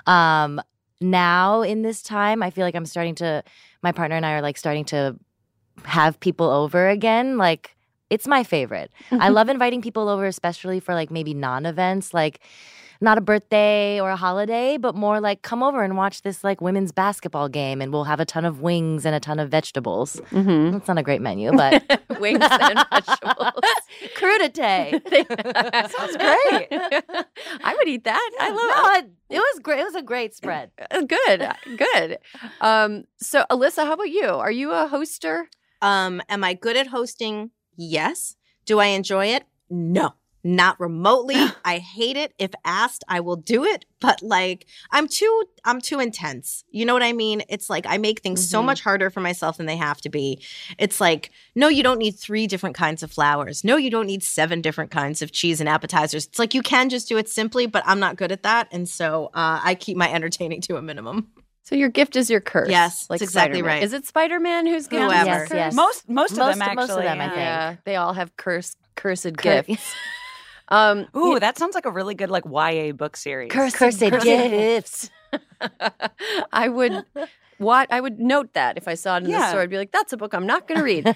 Speaker 5: Now in this time, I feel like my partner and I are like starting to have people over again. Like, it's my favorite. I love inviting people over, especially for like maybe non-events, like not a birthday or a holiday, but more like come over and watch this like women's basketball game and we'll have a ton of wings and a ton of vegetables.
Speaker 2: Mm-hmm.
Speaker 5: It's not a great menu, but
Speaker 2: Wings and vegetables.
Speaker 5: crudité.
Speaker 2: Sounds great. I would eat that. I love
Speaker 5: It was great. It was a great spread.
Speaker 2: Good. So, Alyssa, how about you? Are you a hoster?
Speaker 3: Am I good at hosting? Yes. Do I enjoy it? No. Not remotely. I hate it. If asked, I will do it, but like I'm too intense. You know what I mean? It's like I make things so much harder for myself than they have to be. It's like, no, you don't need 3 different kinds of flowers. No, you don't need 7 different kinds of cheese and appetizers. It's like you can just do it simply, but I'm not good at that, and so I keep my entertaining to a minimum.
Speaker 2: So your gift is your curse.
Speaker 3: Yes,
Speaker 2: like
Speaker 3: that's exactly
Speaker 2: Spider-Man.
Speaker 3: right.
Speaker 2: Is it Spider-Man who's getting
Speaker 3: Whoever.
Speaker 2: his
Speaker 5: Yes,
Speaker 2: curse?
Speaker 5: yes.
Speaker 4: Most of them
Speaker 5: Most of
Speaker 4: actually.
Speaker 5: them, I think.
Speaker 2: Yeah, they all have cursed
Speaker 5: Curse-
Speaker 2: gifts.
Speaker 4: Ooh, that sounds like a really good like YA book series.
Speaker 5: Cursed gifts.
Speaker 2: I would note that if I saw it in the
Speaker 4: Yeah.
Speaker 2: store, I'd be like, that's a book I'm not going to read.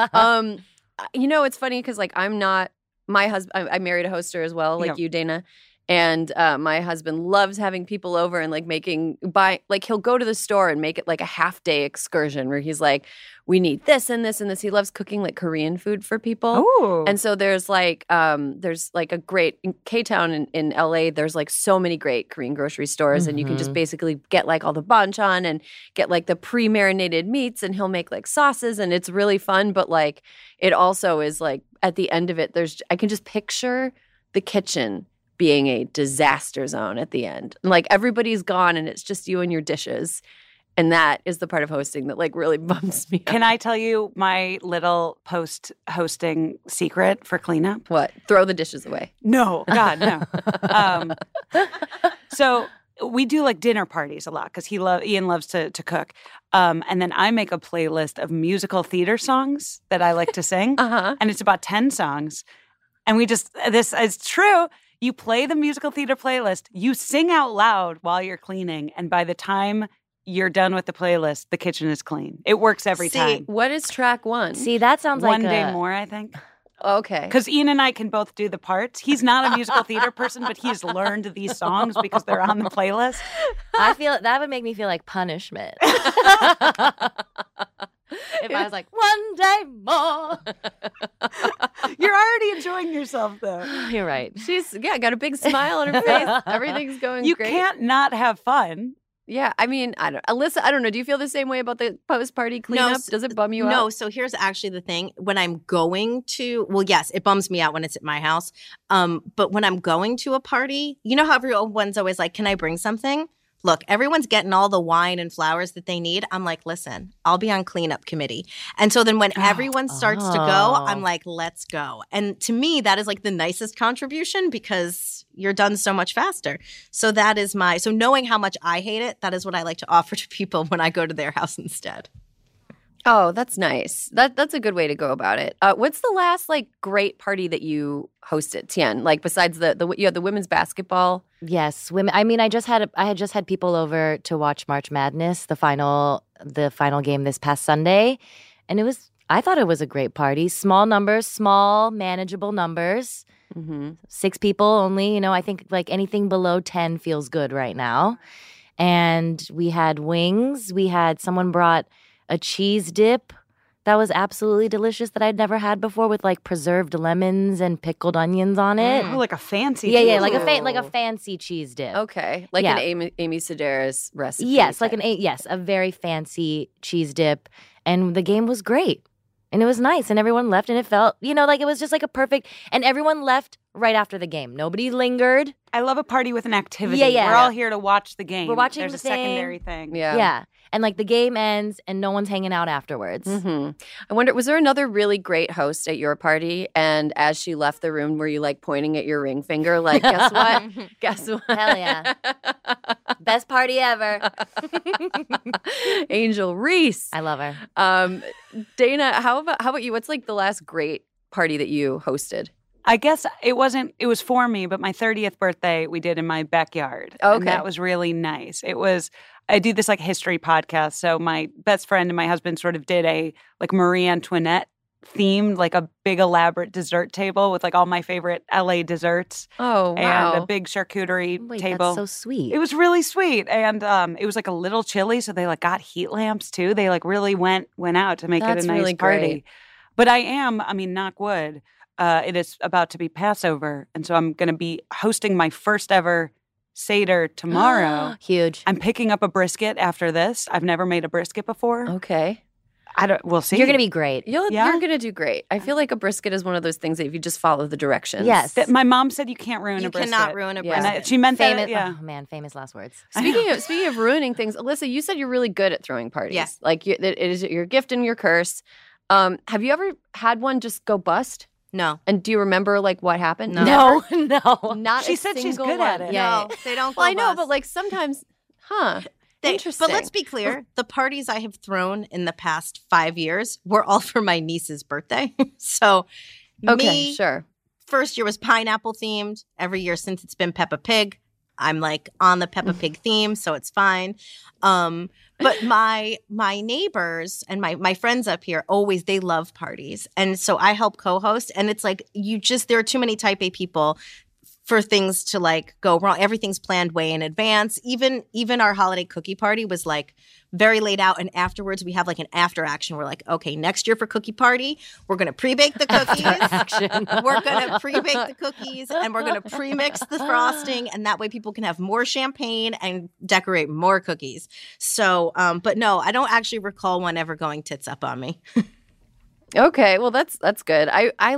Speaker 2: It's funny because like I'm not my husband. I married a hoster as well, like
Speaker 4: Yep.
Speaker 2: you, Dana. And my husband loves having people over and like he'll go to the store and make it like a half-day excursion where he's like, we need this and this and this. He loves cooking like Korean food for people.
Speaker 4: Ooh.
Speaker 2: And so there's like a great in K-Town in LA, there's like so many great Korean grocery stores and you can just basically get like all the banchan and get like the pre-marinated meats and he'll make like sauces and it's really fun. But like it also is like at the end of it, I can just picture the kitchen being a disaster zone at the end. And like everybody's gone and it's just you and your dishes. And that is the part of hosting that like really bums me
Speaker 4: Can
Speaker 2: out.
Speaker 4: I tell you my little post-hosting secret for cleanup?
Speaker 2: What? Throw the dishes away.
Speaker 4: No, God, no. So we do like dinner parties a lot because Ian loves to cook. And then I make a playlist of musical theater songs that I like to sing.
Speaker 2: Uh-huh.
Speaker 4: And it's about 10 songs. And this is true. You play the musical theater playlist, you sing out loud while you're cleaning, and by the time you're done with the playlist, the kitchen is clean. It works every time.
Speaker 2: What is track 1?
Speaker 5: See, that sounds
Speaker 4: One
Speaker 5: like
Speaker 4: day more, I think.
Speaker 2: Okay.
Speaker 4: Because Ian and I can both do the parts. He's not a musical theater person, but he's learned these songs because they're on the playlist.
Speaker 5: I feel that would make me feel like punishment. If I was like, one day more.
Speaker 4: You're already enjoying yourself, though.
Speaker 5: You're right.
Speaker 2: She's got a big smile on her face. Everything's going
Speaker 4: You
Speaker 2: great.
Speaker 4: can't not have fun.
Speaker 2: Yeah, I mean, Alyssa, I don't know. Do you feel the same way about the post-party cleanup? Does it bum you out?
Speaker 3: No, so here's actually the thing. When I'm going to, well, yes, it bums me out when it's at my house. But when I'm going to a party, you know how everyone's always like, can I bring something? Look, everyone's getting all the wine and flowers that they need. I'm like, listen, I'll be on cleanup committee. And so then when everyone starts to go, I'm like, let's go. And to me, that is like the nicest contribution because you're done so much faster. So that is so knowing how much I hate it, that is what I like to offer to people when I go to their house instead.
Speaker 2: Oh, that's nice. That's a good way to go about it. What's the last like great party that you hosted, Tian? Like besides you had the women's basketball.
Speaker 5: Yes, women. I mean, I had just had people over to watch March Madness, the final game this past Sunday, and I thought it was a great party. Small numbers, small manageable numbers.
Speaker 2: Mm-hmm.
Speaker 5: 6 people only. You know, I think like anything below 10 feels good right now. And we had wings. Someone brought a cheese dip that was absolutely delicious that I'd never had before with like preserved lemons and pickled onions on it.
Speaker 4: Oh, like a fancy.
Speaker 5: Yeah,
Speaker 4: cheese.
Speaker 5: like a fancy cheese dip.
Speaker 2: Okay, like
Speaker 5: Yeah.
Speaker 2: an Amy Sedaris recipe.
Speaker 5: Yes, like
Speaker 2: type.
Speaker 5: a very fancy cheese dip, and the game was great, and it was nice, and everyone left, and it felt, like it was just like a perfect, and everyone left right after the game. Nobody lingered.
Speaker 4: I love a party with an activity.
Speaker 5: Yeah.
Speaker 4: We're all here to watch the game.
Speaker 5: We're watching
Speaker 4: There's
Speaker 5: the
Speaker 4: a secondary
Speaker 5: thing.
Speaker 4: thing.
Speaker 2: Yeah.
Speaker 5: And like the game ends, and no one's hanging out afterwards.
Speaker 2: Mm-hmm. I wonder, was there another really great host at your party? And as she left the room, were you like pointing at your ring finger, like, guess what? Guess what?
Speaker 5: Hell yeah. Best party ever.
Speaker 2: Angel Reese.
Speaker 5: I love her.
Speaker 2: Dana, how about you? What's like the last great party that you hosted?
Speaker 4: I guess it was for me, but my 30th birthday we did in my backyard.
Speaker 2: Okay.
Speaker 4: And that was really nice. I do this like history podcast. So my best friend and my husband sort of did a like Marie Antoinette themed, like a big elaborate dessert table with like all my favorite LA desserts.
Speaker 2: Oh, wow.
Speaker 4: And a big charcuterie
Speaker 5: Wait,
Speaker 4: table.
Speaker 5: that's so sweet.
Speaker 4: It was really sweet. And it was like a little chilly. So they like got heat lamps too. They like really went out to make
Speaker 2: That's
Speaker 4: it a nice
Speaker 2: really
Speaker 4: party.
Speaker 2: great.
Speaker 4: But knock wood, it is about to be Passover. And so I'm going to be hosting my first ever Seder tomorrow.
Speaker 5: Huge.
Speaker 4: I'm picking up a brisket after this. I've never made a brisket before.
Speaker 2: Okay.
Speaker 4: We'll see.
Speaker 5: You're going to be great.
Speaker 2: You're
Speaker 4: Yeah?
Speaker 2: going to do great. I feel like a brisket is one of those things that if you just follow the directions.
Speaker 5: Yes.
Speaker 4: My mom said you can't ruin
Speaker 3: You
Speaker 4: a brisket.
Speaker 3: cannot ruin a
Speaker 2: Yeah.
Speaker 3: brisket.
Speaker 4: And she meant
Speaker 5: Famous.
Speaker 4: that. Yeah.
Speaker 5: Oh man, famous last words.
Speaker 2: Speaking of ruining things, Alyssa, you said you're really good at throwing parties.
Speaker 3: Yeah.
Speaker 2: Like it is your gift and your curse. Have you ever had one just go bust?
Speaker 3: No.
Speaker 2: And do you remember like what happened?
Speaker 3: No.
Speaker 5: No.
Speaker 2: Not
Speaker 4: She
Speaker 2: a
Speaker 4: said she's
Speaker 2: single
Speaker 4: good
Speaker 2: one.
Speaker 4: at it.
Speaker 2: Yeah.
Speaker 3: No, they don't go
Speaker 2: Well, I know,
Speaker 3: bust.
Speaker 2: but like sometimes, Interesting.
Speaker 3: But let's be clear, the parties I have thrown in the past 5 years were all for my niece's birthday. So
Speaker 2: Okay,
Speaker 3: me,
Speaker 2: sure.
Speaker 3: first year was pineapple themed. Every year since it's been Peppa Pig, I'm like on the Peppa Pig theme, so it's fine. But my neighbors and my friends up here they love parties. And so I help co-host, and it's like there are too many type A people for things to like go wrong. Everything's planned way in advance. Even our holiday cookie party was like very laid out, and afterwards we have like an after action. We're like, okay, next year for cookie party, we're gonna pre-bake the cookies. We're gonna pre-bake the cookies, and we're gonna pre-mix the frosting, and that way people can have more champagne and decorate more cookies. So, but no, I don't actually recall one ever going tits up on me.
Speaker 2: Okay, well that's good.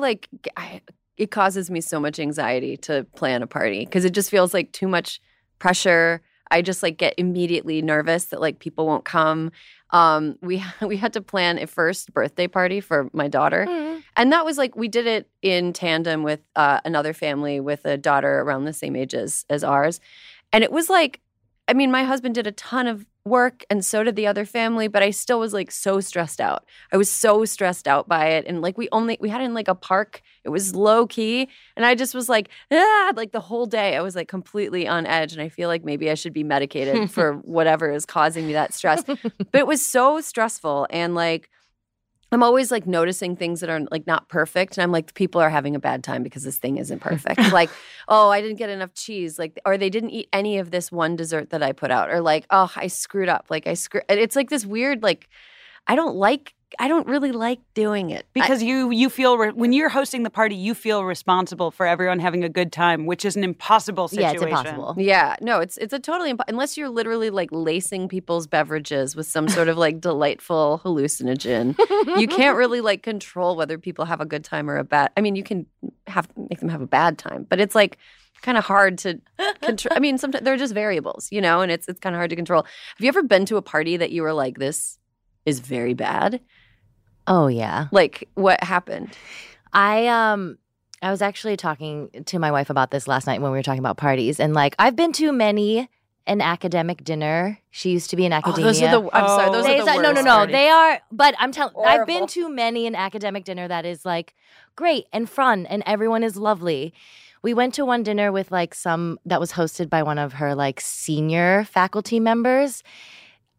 Speaker 2: It causes me so much anxiety to plan a party because it just feels like too much pressure. I just like get immediately nervous that like people won't come. We had to plan a first birthday party for my daughter, and that was like we did it in tandem with another family with a daughter around the same age as ours, and it was like, I mean, my husband did a ton of work and so did the other family, but I still was like so stressed out. I was so stressed out by it, and like we had it in like a park. It was low key, and I just was like like the whole day I was like completely on edge, and I feel like maybe I should be medicated for whatever is causing me that stress. But it was so stressful, and like I'm always like noticing things that are like not perfect, and I'm like, people are having a bad time because this thing isn't perfect. Like, oh, I didn't get enough cheese, like, or they didn't eat any of this one dessert that I put out, or like, oh, I screwed up, like it's like this weird like I don't really like doing it
Speaker 4: Because you feel when you're hosting the party, you feel responsible for everyone having a good time, which is an impossible
Speaker 5: Yeah,
Speaker 4: situation.
Speaker 5: it's impossible.
Speaker 2: Yeah, no, it's a totally unless you're lliterally like lacing people's beverages with some sort of like delightful hallucinogen. You can't really like control whether people have a good time or a bad. I mean, you can make them have a bad time, but it's like kind of hard to control. I mean, sometimes they're just variables, and it's kind of hard to control. Have you ever been to a party that you were like, this is very bad?
Speaker 5: Oh yeah.
Speaker 2: Like, what happened?
Speaker 5: I was actually talking to my wife about this last night when we were talking about parties, and like I've been to many an academic dinner. She used to be in academia.
Speaker 2: Those are the. I'm sorry. Those are the worst.
Speaker 5: No.
Speaker 2: parties.
Speaker 5: They are. But I'm telling. I've been
Speaker 2: Horrible.
Speaker 5: to many an academic dinner that is like great and fun, and everyone is lovely. We went to one dinner with like that was hosted by one of her like senior faculty members.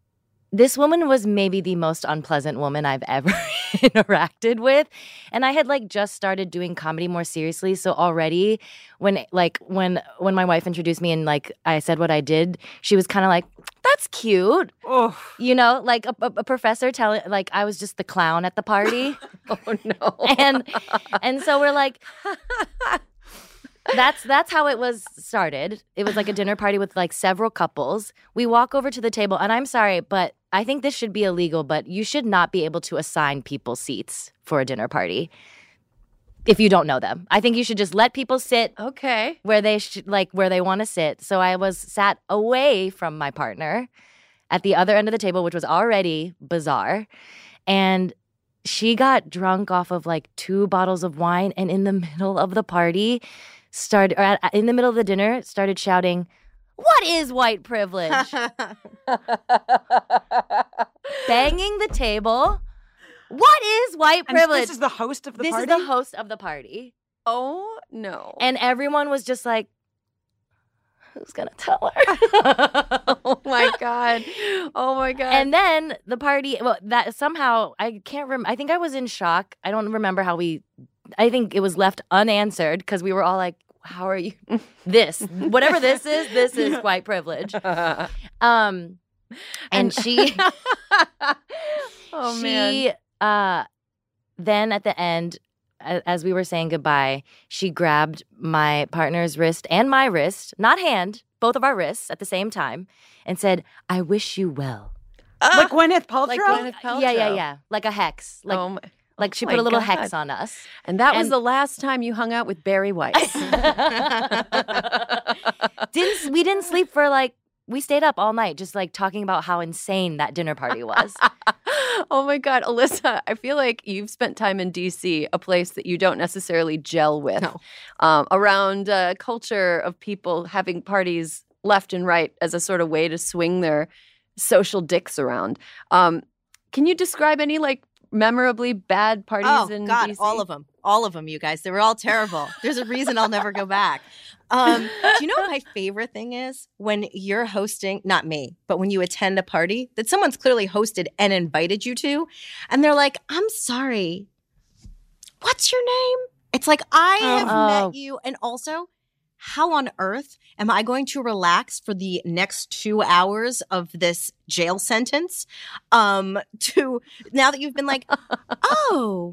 Speaker 5: this woman was maybe the most unpleasant woman I've ever interacted with. And I had like just started doing comedy more seriously. So already when my wife introduced me and like I said what I did, she was kind of like, that's cute.
Speaker 4: Oh.
Speaker 5: You know, like a professor telling, like I was just the clown at the party.
Speaker 6: Oh no.
Speaker 5: And so we're like, That's how it was started. It was like a dinner party with like several couples. We walk over to the table, and I'm sorry, but I think this should be illegal, but you should not be able to assign people seats for a dinner party if you don't know them. I think you should just let people sit
Speaker 6: Okay.
Speaker 5: where they where they want to sit. So I was sat away from my partner at the other end of the table, which was already bizarre. And she got drunk off of like 2 bottles of wine, and in the middle of the party in the middle of the dinner, started shouting, "What is white privilege?" Banging the table. What is white privilege?
Speaker 4: This is the host of the
Speaker 5: This
Speaker 4: party?
Speaker 5: is the host of the party.
Speaker 6: Oh no.
Speaker 5: And everyone was just like, who's going to tell her?
Speaker 6: Oh my God. Oh my God.
Speaker 5: And then the party, that somehow, I can't remember. I think I was in shock. I don't remember I think it was left unanswered because we were all like, how are you? Whatever this is white privilege. And she,
Speaker 6: oh man.
Speaker 5: Then at the end, as we were saying goodbye, she grabbed my partner's wrist and my wrist, not hand, both of our wrists at the same time, and said, "I wish you well."
Speaker 4: Like Gwyneth Paltrow?
Speaker 6: Like Gwyneth Paltrow.
Speaker 5: Yeah. Like a hex. Like she put a little hex on us.
Speaker 6: And that was the last time you hung out with Barry Weiss.
Speaker 5: We didn't sleep for we stayed up all night just like talking about how insane that dinner party was.
Speaker 6: Oh my God, Alyssa, I feel like you've spent time in DC, a place that you don't necessarily gel with, around a culture of people having parties left and right as a sort of way to swing their social dicks around. Can you describe any memorably bad parties in DC?
Speaker 3: All of them, you guys. They were all terrible. There's a reason I'll never go back. Do you know what my favorite thing is? When you're hosting, not me, but when you attend a party that someone's clearly hosted and invited you to, and they're like, "I'm sorry, what's your name?" It's like, I have met you, and also, how on earth am I going to relax for the next 2 hours of this jail sentence? Now that you've been like, oh,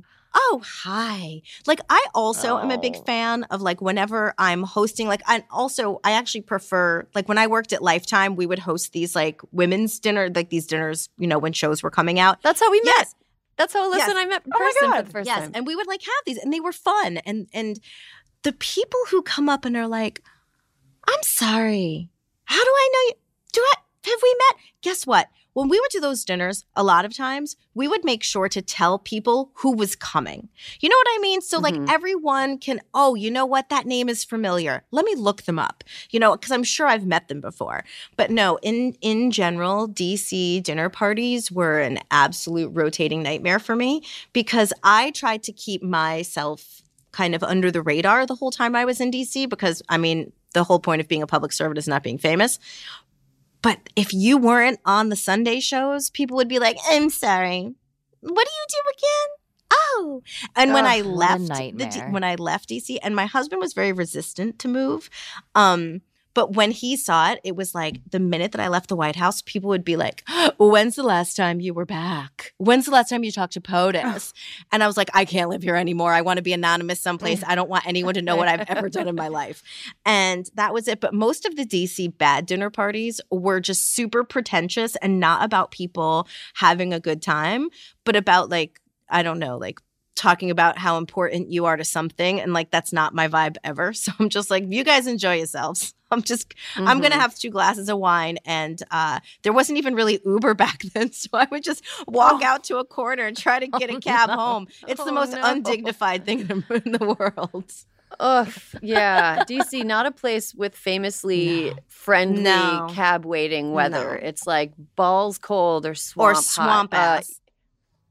Speaker 3: hi. I also am a big fan of whenever I'm hosting, I actually prefer, when I worked at Lifetime, we would host these women's dinner, these dinners, when shows were coming out.
Speaker 6: That's how we met.
Speaker 3: Yes.
Speaker 6: That's how Alyssa and I met in person for the first time.
Speaker 3: And we would have these, and they were fun. And the people who come up and are like, "I'm sorry, how do I know you? Have we met?" Guess what? When we would do those dinners, a lot of times we would make sure to tell people who was coming. You know what I mean? So everyone can, you know what? That name is familiar. Let me look them up, because I'm sure I've met them before. But no, in general, DC dinner parties were an absolute rotating nightmare for me because I tried to keep myself kind of under the radar the whole time I was in DC because, the whole point of being a public servant is not being famous. But if you weren't on the Sunday shows, people would be like, "I'm sorry, what do you do again?" Oh. And when I left DC, and my husband was very resistant to move, but when he saw it, it was the minute that I left the White House, people would be like, "When's the last time you were back? When's the last time you talked to POTUS?" And I was like, "I can't live here anymore. I want to be anonymous someplace. I don't want anyone to know what I've ever done in my life." And that was it. But most of the DC bad dinner parties were just super pretentious and not about people having a good time, but about I don't know, talking about how important you are to something. And that's not my vibe ever. So I'm just you guys enjoy yourselves. I'm going to have 2 glasses of wine. And there wasn't even really Uber back then. So I would just walk out to a corner and try to get a cab home. It's the most undignified thing in the world.
Speaker 6: Ugh, yeah. DC, not a place with famously friendly cab waiting weather. No. It's balls cold or swamp
Speaker 3: ass.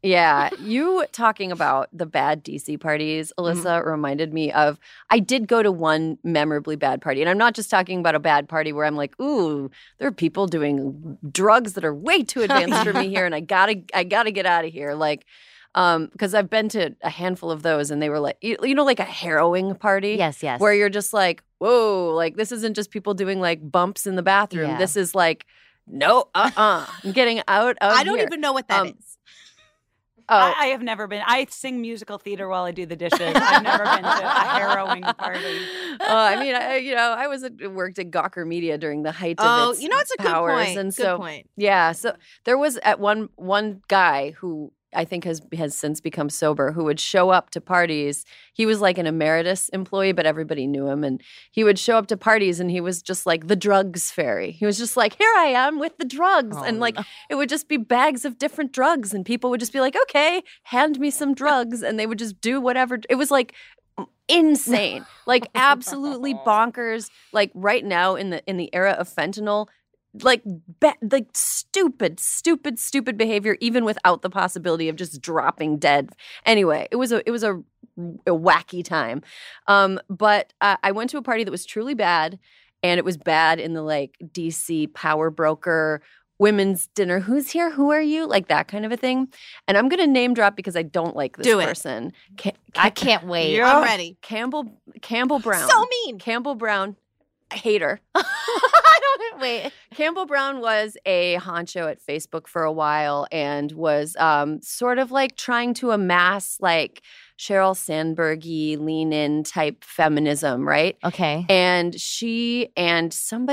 Speaker 6: Yeah, you talking about the bad DC parties, Alyssa, reminded me of, I did go to one memorably bad party. And I'm not just talking about a bad party where I'm like, ooh, there are people doing drugs that are way too advanced for me here, and I gotta get out of here. Like, because I've been to a handful of those, and they were like, you know, like a harrowing party.
Speaker 5: Yes.
Speaker 6: Where you're just like, whoa, like this isn't just people doing like bumps in the bathroom.
Speaker 5: Yeah.
Speaker 6: This is like, no, I'm getting out of
Speaker 3: I don't
Speaker 6: here.
Speaker 3: even know what that is.
Speaker 6: Oh,
Speaker 4: I have never been. I sing musical theater while I do the dishes. I've never been to a harrowing party.
Speaker 6: I mean, I worked at Gawker Media during the height of its
Speaker 3: it's a
Speaker 6: powers,
Speaker 3: good point.
Speaker 6: and
Speaker 3: Good
Speaker 6: so
Speaker 3: point.
Speaker 6: yeah, so there was at one guy who I think has since become sober, who would show up to parties. He was like an emeritus employee, but everybody knew him. And he would show up to parties and he was just like the drugs fairy. He was just like, here I am with the drugs. And like, it would just be bags of different drugs. And people would just be like, okay, hand me some drugs. And they would just do whatever. It was like insane, like absolutely bonkers. Like right now in the era of fentanyl, like stupid behavior, even without the possibility of just dropping dead. Anyway, it was a wacky time. But I went to a party that was truly bad, and it was bad in the like DC power broker women's dinner. Who's here? Who are you? Like that kind of a thing. And I'm gonna name drop because I don't like this person.
Speaker 5: I can't wait.
Speaker 3: I'm ready.
Speaker 6: Campbell Brown.
Speaker 3: So mean.
Speaker 6: Campbell Brown. Hater.
Speaker 5: Wait.
Speaker 6: Campbell Brown was a honcho at Facebook for a while and was sort of like trying to amass like Sheryl Sandberg-y lean in type feminism, right?
Speaker 5: Okay.
Speaker 6: And she and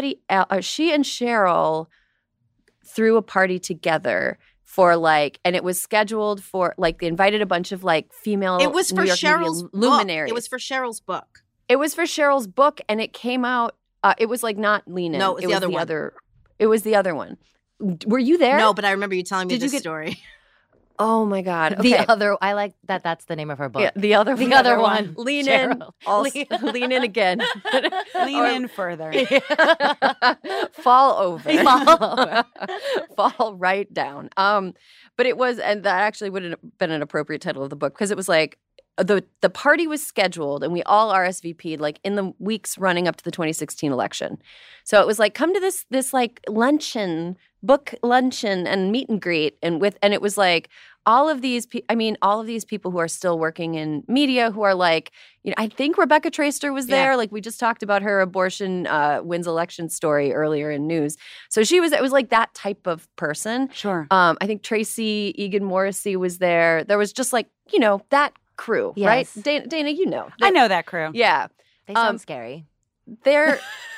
Speaker 6: Sheryl threw a party together for like, and it was scheduled for like, they invited a bunch of like female
Speaker 3: It was for
Speaker 6: New York
Speaker 3: Cheryl's
Speaker 6: media luminaries.
Speaker 3: book. It was for Cheryl's book.
Speaker 6: It was for Cheryl's book, and it came out. It was like not Lean In.
Speaker 3: No, it was the other one.
Speaker 6: It was the other one. Were you there?
Speaker 3: No, but I remember you telling me
Speaker 6: Did you
Speaker 3: this
Speaker 6: get-
Speaker 3: story.
Speaker 6: Oh my God. Okay.
Speaker 5: The other, I like that. That's the name of her book.
Speaker 6: Yeah, the other one. Lean in.
Speaker 5: Cheryl.
Speaker 6: Also, lean in again.
Speaker 4: Lean in further.
Speaker 6: Fall over.
Speaker 5: Fall over.
Speaker 6: Fall right down. But it was, and that actually would have been an appropriate title of the book, because it was like the party was scheduled and we all RSVP'd like in the weeks running up to the 2016 election. So it was like, come to this like book luncheon and meet and greet, and it was like all of these people who are still working in media, who are like, you know, I think Rebecca Traister was there.
Speaker 3: Yeah.
Speaker 6: Like we just talked about her abortion wins election story earlier in news. So it was like that type of person.
Speaker 4: Sure.
Speaker 6: I think Tracy Egan Morrissey was there. There was just like, you know, that crew,
Speaker 5: Yes.
Speaker 6: right? Dana, you know.
Speaker 4: I know that crew.
Speaker 6: Yeah.
Speaker 5: They sound scary.
Speaker 6: They're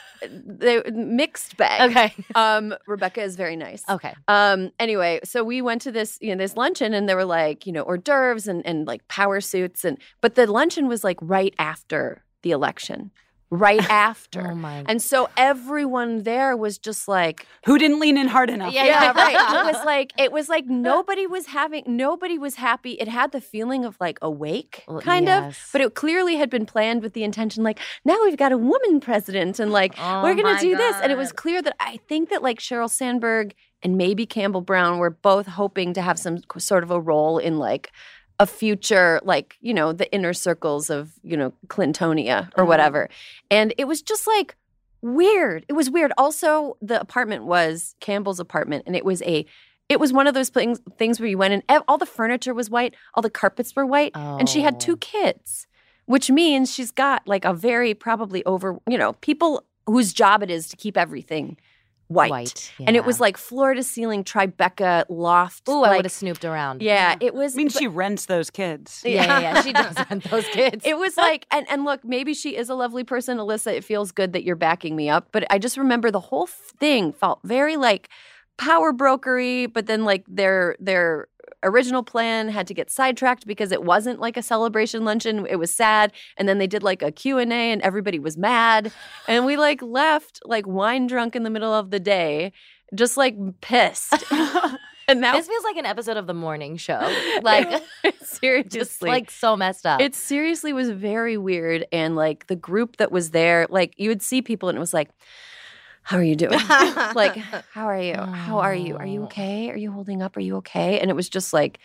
Speaker 6: mixed bag.
Speaker 5: Okay.
Speaker 6: Rebecca is very nice.
Speaker 5: Okay.
Speaker 6: Anyway, so we went to this luncheon, and there were like, you know, hors d'oeuvres and like power suits, but the luncheon was like right after the election. Right after.
Speaker 5: Oh my.
Speaker 6: And so everyone there was just like,
Speaker 4: Who didn't lean in hard enough?
Speaker 6: yeah, right. It was like nobody was happy. It had the feeling of like awake, kind of,
Speaker 5: yes.
Speaker 6: but it clearly had been planned with the intention, like, now we've got a woman president, and like
Speaker 5: Oh
Speaker 6: we're gonna
Speaker 5: my
Speaker 6: do this. And it was
Speaker 5: God.
Speaker 6: clear that I think that like Sheryl Sandberg and maybe Campbell Brown were both hoping to have some sort of a role in like a future, like, you know, the inner circles of, you know, Clintonia or whatever. And it was just like weird. It was weird. Also, the apartment was Campbell's apartment, and it was one of those things where you went and all the furniture was white, all the carpets were white, and she had 2 kids, which means she's got like a very probably over, you know, people whose job it is to keep everything white. And it was like floor to ceiling Tribeca loft.
Speaker 5: Ooh,
Speaker 6: like,
Speaker 5: I would have snooped around.
Speaker 6: Yeah, it was.
Speaker 4: I mean, she rents those kids.
Speaker 5: Yeah. She does rent those kids.
Speaker 6: It was like, and look, maybe she is a lovely person, Alyssa. It feels good that you're backing me up. But I just remember the whole thing felt very like power brokery, but then like their original plan had to get sidetracked because it wasn't like a celebration luncheon. It was sad. And then they did like a Q&A and everybody was mad. And we like left like wine drunk in the middle of the day, just like pissed. And that
Speaker 5: This feels like an episode of The Morning Show. Like,
Speaker 6: seriously.
Speaker 5: just like so messed up.
Speaker 6: It seriously was very weird. And like the group that was there, like you would see people and it was like, how are you doing? Like, how are you? How are you? Are you okay? Are you holding up? Are you okay? And it was just like,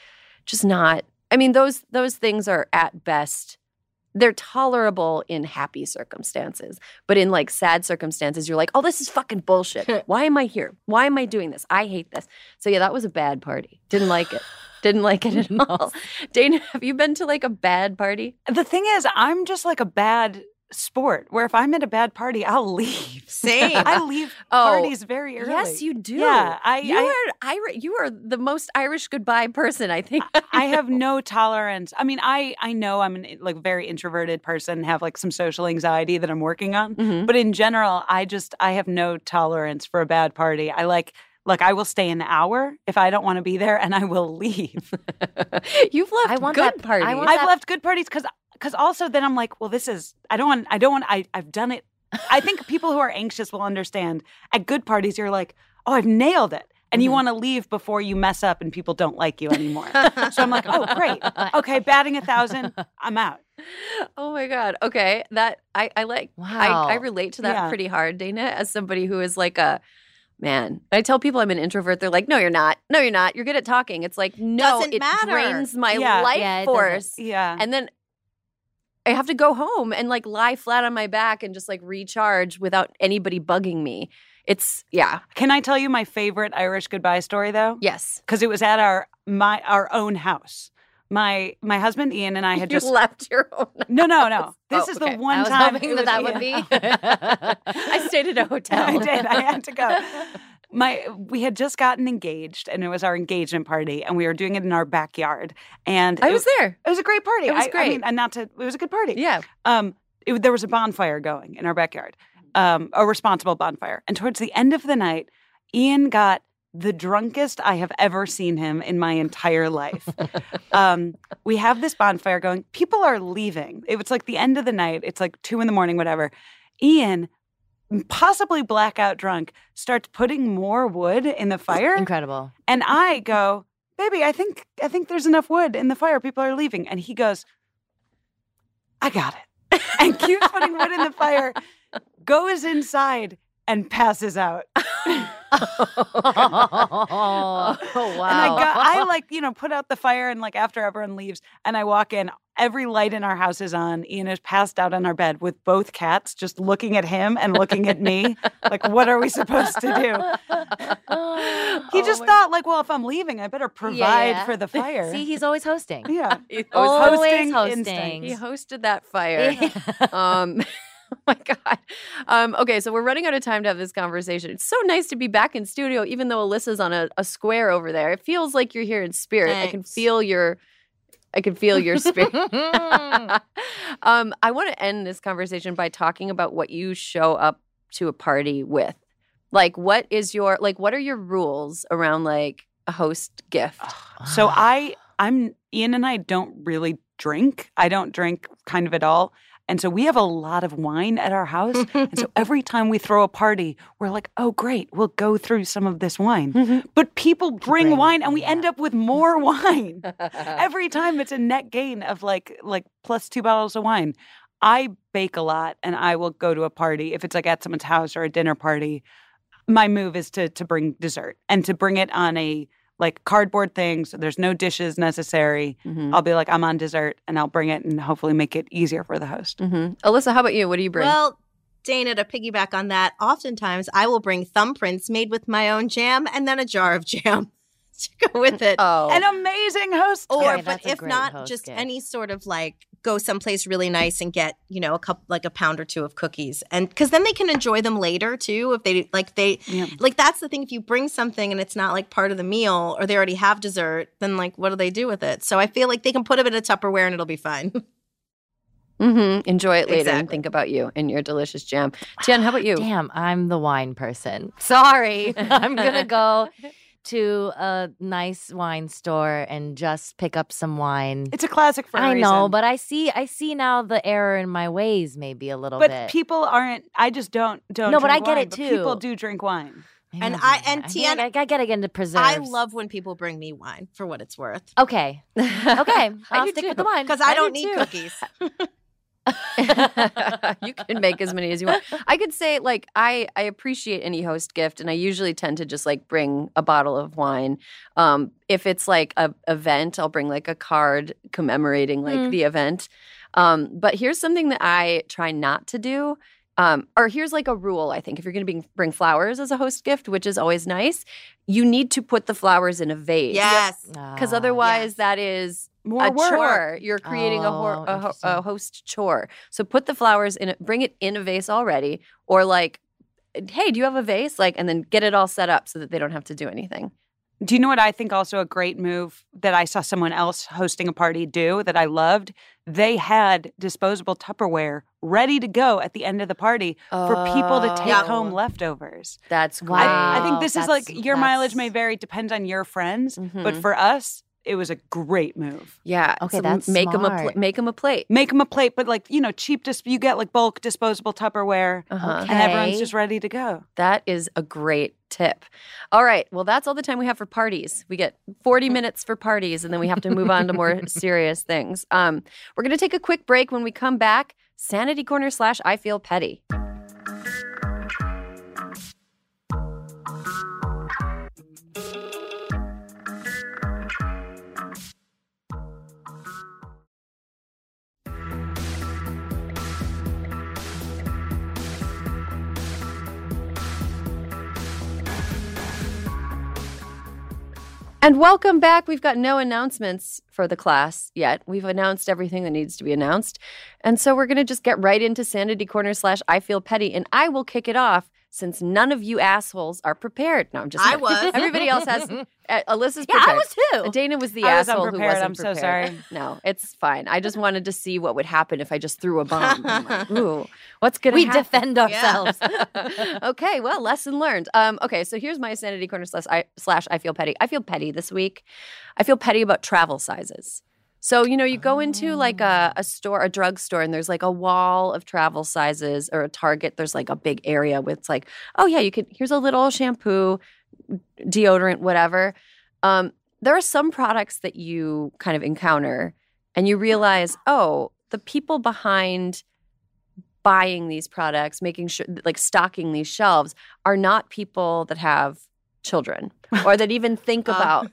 Speaker 6: just not. I mean, those things are at best, they're tolerable in happy circumstances. But in like sad circumstances, you're like, oh, this is fucking bullshit. Why am I here? Why am I doing this? I hate this. So yeah, that was a bad party. Didn't like it. Didn't like it at all. Dana, have you been to like a bad party?
Speaker 4: The thing is, I'm just like a bad sport where if I'm at a bad party, I'll leave.
Speaker 3: Same.
Speaker 4: I leave parties very early.
Speaker 6: Yes, you do.
Speaker 4: Yeah,
Speaker 6: you are the most Irish goodbye person, I think.
Speaker 4: I have no tolerance. I mean, I know I'm a like very introverted person, have like some social anxiety that I'm working on.
Speaker 6: Mhm.
Speaker 4: But in general, I have no tolerance for a bad party. I I will stay an hour if I don't want to be there, and I will leave.
Speaker 6: You've left
Speaker 5: I want
Speaker 6: good
Speaker 5: that-
Speaker 6: parties.
Speaker 5: I want
Speaker 4: I've left good parties because also then I'm like, well, this is I've done it. I think people who are anxious will understand. At good parties, you're like, oh, I've nailed it. And you want to leave before you mess up and people don't like you anymore. So I'm like, oh, great. Okay, batting 1,000, I'm out.
Speaker 6: Oh my God. Okay. That I like.
Speaker 5: Wow.
Speaker 6: I relate to that
Speaker 4: Yeah.
Speaker 6: pretty hard, Dana, as somebody who is like a man. I tell people I'm an introvert. They're like, no, you're not. No, you're not. You're good at talking. It's like, no,
Speaker 3: Doesn't
Speaker 6: it
Speaker 3: matter.
Speaker 6: drains my
Speaker 4: Yeah.
Speaker 6: life
Speaker 5: Yeah, it doesn't.
Speaker 6: force.
Speaker 4: Yeah.
Speaker 6: And then I have to go home and like lie flat on my back and just like recharge without anybody bugging me. It's, yeah.
Speaker 4: Can I tell you my favorite Irish goodbye story, though?
Speaker 6: Yes.
Speaker 4: Because it was at our own house. My husband Ian and I had
Speaker 6: You
Speaker 4: just
Speaker 6: left your own.
Speaker 4: no. This
Speaker 6: Oh,
Speaker 4: is
Speaker 6: okay.
Speaker 4: the one
Speaker 5: I was
Speaker 4: time
Speaker 5: hoping
Speaker 4: it was
Speaker 5: that would be.
Speaker 6: I stayed at a hotel.
Speaker 4: I did. I had to go. We had just gotten engaged, and it was our engagement party, and we were doing it in our backyard. And
Speaker 6: I was there.
Speaker 4: It was a great party.
Speaker 6: It was
Speaker 4: I
Speaker 6: great.
Speaker 4: mean, and it was a good party.
Speaker 6: Yeah.
Speaker 4: There was a bonfire going in our backyard, a responsible bonfire. And towards the end of the night, Ian got the drunkest I have ever seen him in my entire life. We have this bonfire going. People are leaving. It was like the end of the night. It's like 2 a.m, whatever. Ian, possibly blackout drunk, starts putting more wood in the fire.
Speaker 5: Incredible.
Speaker 4: And I go, baby, I think there's enough wood in the fire. People are leaving. And he goes, I got it. And keeps putting wood in the fire, goes inside and passes out.
Speaker 5: Oh, wow.
Speaker 4: And I put out the fire and after everyone leaves and I walk in, every light in our house is on. Ian is passed out on our bed with both cats just looking at him and looking at me. Like, what are we supposed to do? He just thought well, if I'm leaving, I better provide for the fire.
Speaker 5: See, he's always hosting.
Speaker 4: Yeah.
Speaker 5: Always
Speaker 4: hosting.
Speaker 5: hosting.
Speaker 6: He hosted that fire. Oh my God. Okay, so we're running out of time to have this conversation. It's so nice to be back in studio, even though Alyssa's on a square over there. It feels like you're here in spirit.
Speaker 3: Thanks.
Speaker 6: I can feel your spirit. I want to end this conversation by talking about what you show up to a party with. Like, what are your rules around a host gift?
Speaker 4: So I'm Ian and I don't really drink. I don't drink kind of at all. And so we have a lot of wine at our house. And so every time we throw a party, we're like, oh, great, we'll go through some of this wine. But people bring wine and we end up with more wine. Every time it's a net gain of plus 2 bottles of wine. I bake a lot and I will go to a party. If it's at someone's house or a dinner party, my move is to bring dessert and to bring it on a cardboard thing, so there's no dishes necessary. I'll be I'm on dessert, and I'll bring it and hopefully make it easier for the host.
Speaker 6: Alyssa, how about you? What do you bring?
Speaker 3: Well, Dana, to piggyback on that, oftentimes I will bring thumbprints made with my own jam and then a jar of jam to go with it.
Speaker 6: Oh.
Speaker 4: An amazing host
Speaker 3: Or,
Speaker 5: gift.
Speaker 3: but
Speaker 5: That's a
Speaker 3: if
Speaker 5: great
Speaker 3: not,
Speaker 5: host
Speaker 3: just
Speaker 5: gift.
Speaker 3: any sort of go someplace really nice and get, a cup, a pound or two of cookies. And because then they can enjoy them later too. If they, that's the thing. If you bring something and it's not part of the meal or they already have dessert, then what do they do with it? So I feel like they can put it in a Tupperware and it'll be fine.
Speaker 6: Enjoy it later and
Speaker 3: Exactly.
Speaker 6: think about you and your delicious jam. Tian, how about you?
Speaker 5: Damn, I'm the wine person. Sorry. I'm going to go to a nice wine store and just pick up some wine.
Speaker 4: It's a classic for a
Speaker 5: I
Speaker 4: reason.
Speaker 5: know, but I see now the error in my ways maybe a little
Speaker 4: But
Speaker 5: bit.
Speaker 4: people aren't. I just don't.
Speaker 5: No, but
Speaker 4: drink
Speaker 5: I get
Speaker 4: wine,
Speaker 5: it
Speaker 4: but
Speaker 5: too.
Speaker 4: People do drink wine.
Speaker 5: Maybe
Speaker 3: And
Speaker 5: I'll
Speaker 3: I-
Speaker 5: do that.
Speaker 3: and
Speaker 5: I think
Speaker 3: Tian-
Speaker 5: I gotta get into preserves.
Speaker 3: I love when people bring me wine for what it's worth
Speaker 5: Okay. Okay. I'll
Speaker 6: do
Speaker 5: stick
Speaker 6: too.
Speaker 5: with the wine.
Speaker 3: because I
Speaker 6: do
Speaker 3: don't need
Speaker 6: too.
Speaker 3: cookies.
Speaker 6: You can make as many as you want. I could say, like, I appreciate any host gift, and I usually tend to just, like, bring a bottle of wine. If it's, like, a event, I'll bring, like, a card commemorating, like, the event. But here's something that I try not to do. Or here's, like, a rule, I think. If you're going to bring flowers as a host gift, which is always nice, you need to put the flowers in a vase.
Speaker 3: Yes.
Speaker 6: Because otherwise that is
Speaker 4: More
Speaker 6: a
Speaker 4: work.
Speaker 6: chore. You're creating a host chore. So put the flowers in it, bring it in a vase already, or like, hey, do you have a vase? Like, and then get it all set up so that they don't have to do anything.
Speaker 4: Do you know what I think also a great move that I saw someone else hosting a party do that I loved? They had disposable Tupperware ready to go at the end of the party for people to take home leftovers.
Speaker 6: That's great.
Speaker 4: I think this is like your mileage may vary, depends on your friends, but for us, it was a great move.
Speaker 6: Yeah.
Speaker 5: Okay,
Speaker 6: so
Speaker 5: that's
Speaker 6: make
Speaker 5: smart.
Speaker 6: them make them a plate.
Speaker 4: Make them a plate, but like, you know, cheap, you get like bulk disposable Tupperware and everyone's
Speaker 5: Okay.
Speaker 4: just ready to go.
Speaker 6: That is a great tip. All right. Well, that's all the time we have for parties. We get 40 minutes for parties, and then we have to move on to more serious things. We're going to take a quick break. When we come back, Sanity Corner / I Feel Petty. And welcome back. We've got no announcements for the class yet. We've announced everything that needs to be announced. And so we're going to just get right into Sanity Corner / I Feel Petty. And I will kick it off since none of you assholes are prepared. No, I'm just
Speaker 3: I
Speaker 6: kidding.
Speaker 3: was.
Speaker 6: Everybody else has. Alyssa's
Speaker 5: Yeah,
Speaker 6: prepared.
Speaker 5: I was too.
Speaker 6: Dana was the
Speaker 4: I was
Speaker 6: asshole who
Speaker 4: unprepared.
Speaker 6: wasn't
Speaker 4: I'm so
Speaker 6: prepared.
Speaker 4: sorry.
Speaker 6: No, it's fine. I just wanted to see what would happen if I just threw a bomb. I'm like, ooh, what's going to
Speaker 5: We
Speaker 6: happen?
Speaker 5: defend ourselves.
Speaker 6: Okay, well, lesson learned. Okay, so here's my Sanity Corner / I Feel Petty. I feel petty this week. I feel petty about travel sizes. So, you know, you go into like a store, a drugstore, and there's like a wall of travel sizes, or a Target, there's like a big area with it's like, oh yeah, you could, here's a little shampoo, deodorant, whatever. There are some products that you kind of encounter and you realize, oh, the people behind buying these products, making sure, like stocking these shelves, are not people that have children or that even think about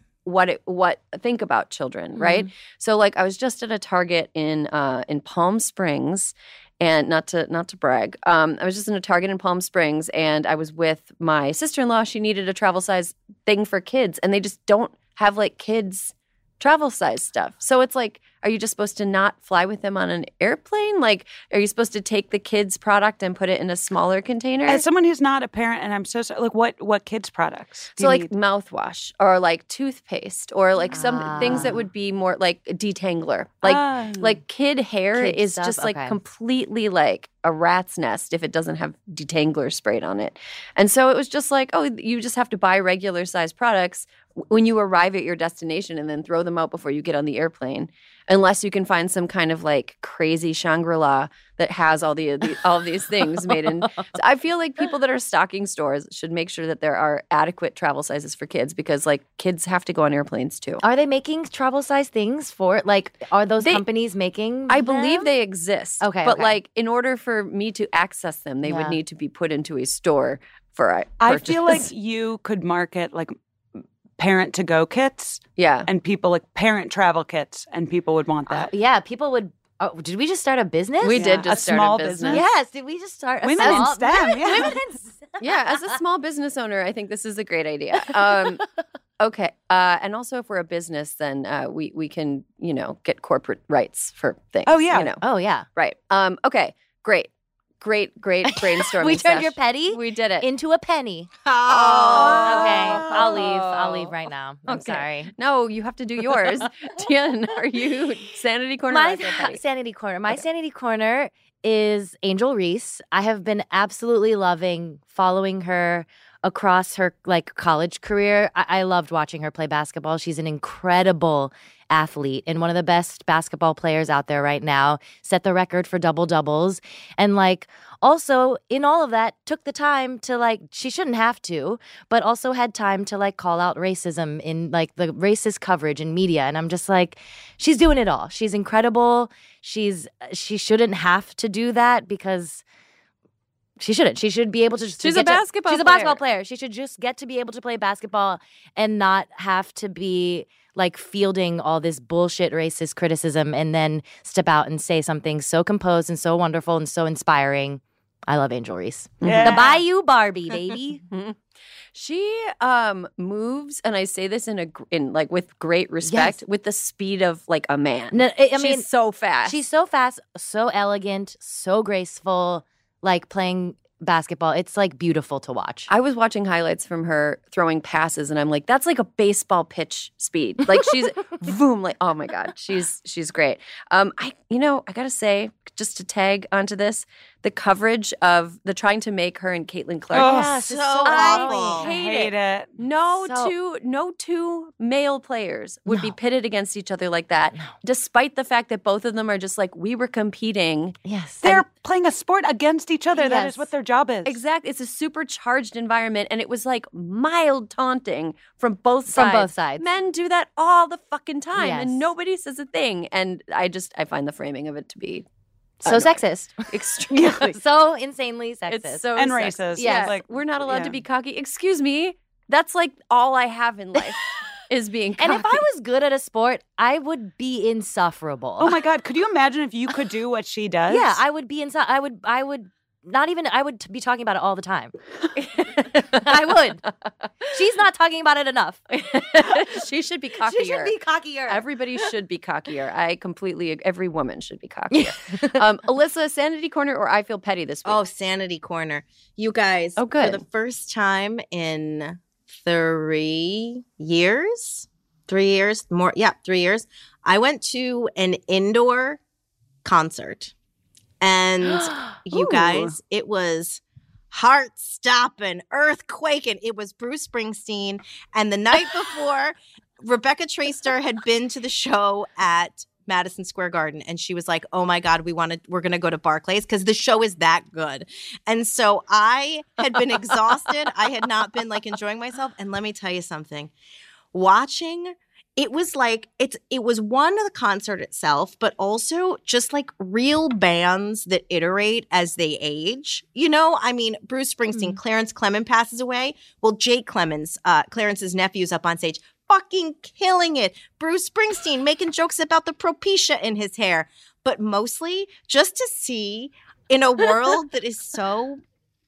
Speaker 6: think about children, right? So like I was just at a Target in Palm Springs, and not to brag, I was just in a Target in Palm Springs, and I was with my sister-in-law. She needed a travel size thing for kids, and they just don't have like kids travel size stuff. So it's like, are you just supposed to not fly with them on an airplane? Like, are you supposed to take the kids' product and put it in a smaller container?
Speaker 4: As someone who's not a parent, and I'm so sorry, like what kids' products? do
Speaker 6: So
Speaker 4: you
Speaker 6: like
Speaker 4: need?
Speaker 6: mouthwash or like toothpaste or like some things that would be more like detangler. Like kid hair
Speaker 5: Kid
Speaker 6: is
Speaker 5: stuff,
Speaker 6: just like
Speaker 5: okay.
Speaker 6: completely like a rat's nest if it doesn't have detangler sprayed on it. And so it was just like, oh, you just have to buy regular size products when you arrive at your destination and then throw them out before you get on the airplane. Unless you can find some kind of like crazy Shangri-La that has all of these things made in. So I feel like people that are stocking stores should make sure that there are adequate travel sizes for kids, because like kids have to go on airplanes too.
Speaker 5: Are they making travel size things for, like, are those companies making
Speaker 6: I believe
Speaker 5: them?
Speaker 6: they exist.
Speaker 5: Okay,
Speaker 6: But
Speaker 5: okay.
Speaker 6: like in order for me to access them, they would
Speaker 5: Yeah.
Speaker 6: need to be put into a store for a
Speaker 4: I
Speaker 6: purchase.
Speaker 4: feel like you could market like parent to go kits
Speaker 6: yeah.
Speaker 4: and people like parent travel kits, and people would want that.
Speaker 5: Yeah, people would. Oh, did we just start a business?
Speaker 6: We did
Speaker 4: A
Speaker 6: just start
Speaker 4: small
Speaker 6: a business.
Speaker 4: business.
Speaker 5: Yes. Did we just start a
Speaker 4: Women in
Speaker 5: small-
Speaker 4: STEM, yeah.
Speaker 5: Women in STEM.
Speaker 6: Yeah, as a small business owner, I think this is a great idea. Okay, and also if we're a business, then we can, you know, get corporate rights for things.
Speaker 4: Oh, yeah.
Speaker 6: you know,
Speaker 5: Oh yeah.
Speaker 6: right. Okay, great brainstorming.
Speaker 5: We turned
Speaker 6: sesh.
Speaker 5: your petty
Speaker 6: We did it.
Speaker 5: into a penny.
Speaker 3: Oh.
Speaker 5: Okay, I'll leave. I'll leave right now. I'm
Speaker 6: Okay.
Speaker 5: sorry.
Speaker 6: No, you have to do yours. Tian, are you Sanity Corner? or
Speaker 5: My
Speaker 6: I Feel Petty?
Speaker 5: sanity corner. My sanity corner is Angel Reese. I have been absolutely loving following her across her like college career. I loved watching her play basketball. She's an incredible athlete and one of the best basketball players out there right now, set the record for double-doubles. And like also in all of that took the time to like, she shouldn't have to, but also had time to like call out racism in like the racist coverage in media. And I'm just like, she's doing it all. She's incredible. She shouldn't have to do that because she shouldn't. She should be able to.
Speaker 6: She's a basketball player.
Speaker 5: She's a basketball player. She should just get to be able to play basketball and not have to be like fielding all this bullshit racist criticism and then step out and say something so composed and so wonderful and so inspiring. I love Angel Reese.
Speaker 4: Yeah.
Speaker 5: The Bayou Barbie, baby.
Speaker 6: She moves, and I say this in like with great respect, with the speed of like a man.
Speaker 5: No, I mean,
Speaker 6: she's so fast.
Speaker 5: She's so fast, so elegant, so graceful, like playing basketball. It's like beautiful to watch.
Speaker 6: I was watching highlights from her throwing passes, and I'm like, that's like a baseball pitch speed. Like she's boom, like oh my god, she's great. I gotta say, just to tag onto this, the coverage of the trying to make her and Caitlin Clark.
Speaker 4: Oh,
Speaker 3: Yes, so awful.
Speaker 6: I
Speaker 4: I hate it.
Speaker 6: No two male players would be pitted against each other like that, despite the fact that both of them are just like, we were competing.
Speaker 5: Yes.
Speaker 4: They're playing a sport against each other. That
Speaker 6: Yes.
Speaker 4: is what their job is.
Speaker 6: Exactly. It's a supercharged environment, and it was like mild taunting from both sides.
Speaker 5: From both sides.
Speaker 6: Men do that all the fucking time,
Speaker 5: Yes.
Speaker 6: and nobody says a thing. And I find the framing of it to be
Speaker 5: So sexist.
Speaker 6: extremely.
Speaker 5: So insanely sexist.
Speaker 6: It's so
Speaker 4: And
Speaker 6: sexist.
Speaker 4: racist.
Speaker 6: Yes,
Speaker 4: Like,
Speaker 6: we're not allowed
Speaker 4: yeah.
Speaker 6: to be cocky. Excuse me. That's like all I have in life is being cocky.
Speaker 5: And if I was good at a sport, I would be insufferable.
Speaker 4: Oh my God. Could you imagine if you could do what she does?
Speaker 5: Yeah, I would be inside. I would not even, I would be talking about it all the time. I would. She's not talking about it enough.
Speaker 6: She should be cockier.
Speaker 5: She should be cockier.
Speaker 6: Everybody should be cockier. I completely, every woman should be cockier. Alyssa, Sanity Corner or I Feel Petty this week?
Speaker 3: Oh, Sanity Corner. You guys,
Speaker 6: Oh, good.
Speaker 3: for the first time in 3 years, 3 years, more, yeah, 3 years, I went to an indoor concert. And you guys, it was heart-stopping, earth-quaking. It was Bruce Springsteen. And the night before, Rebecca Traister had been to the show at Madison Square Garden, and she was like, oh my God, we're going to go to Barclays because the show is that good. And so I had been exhausted. I had not been like enjoying myself. And let me tell you something, watching, it was like, it was one, the concert itself, but also just like real bands that iterate as they age. You know, I mean, Bruce Springsteen, Clarence Clemons passes away. Well, Jake Clemons, Clarence's nephew's up on stage, fucking killing it. Bruce Springsteen making jokes about the propecia in his hair. But mostly just to see in a world that is so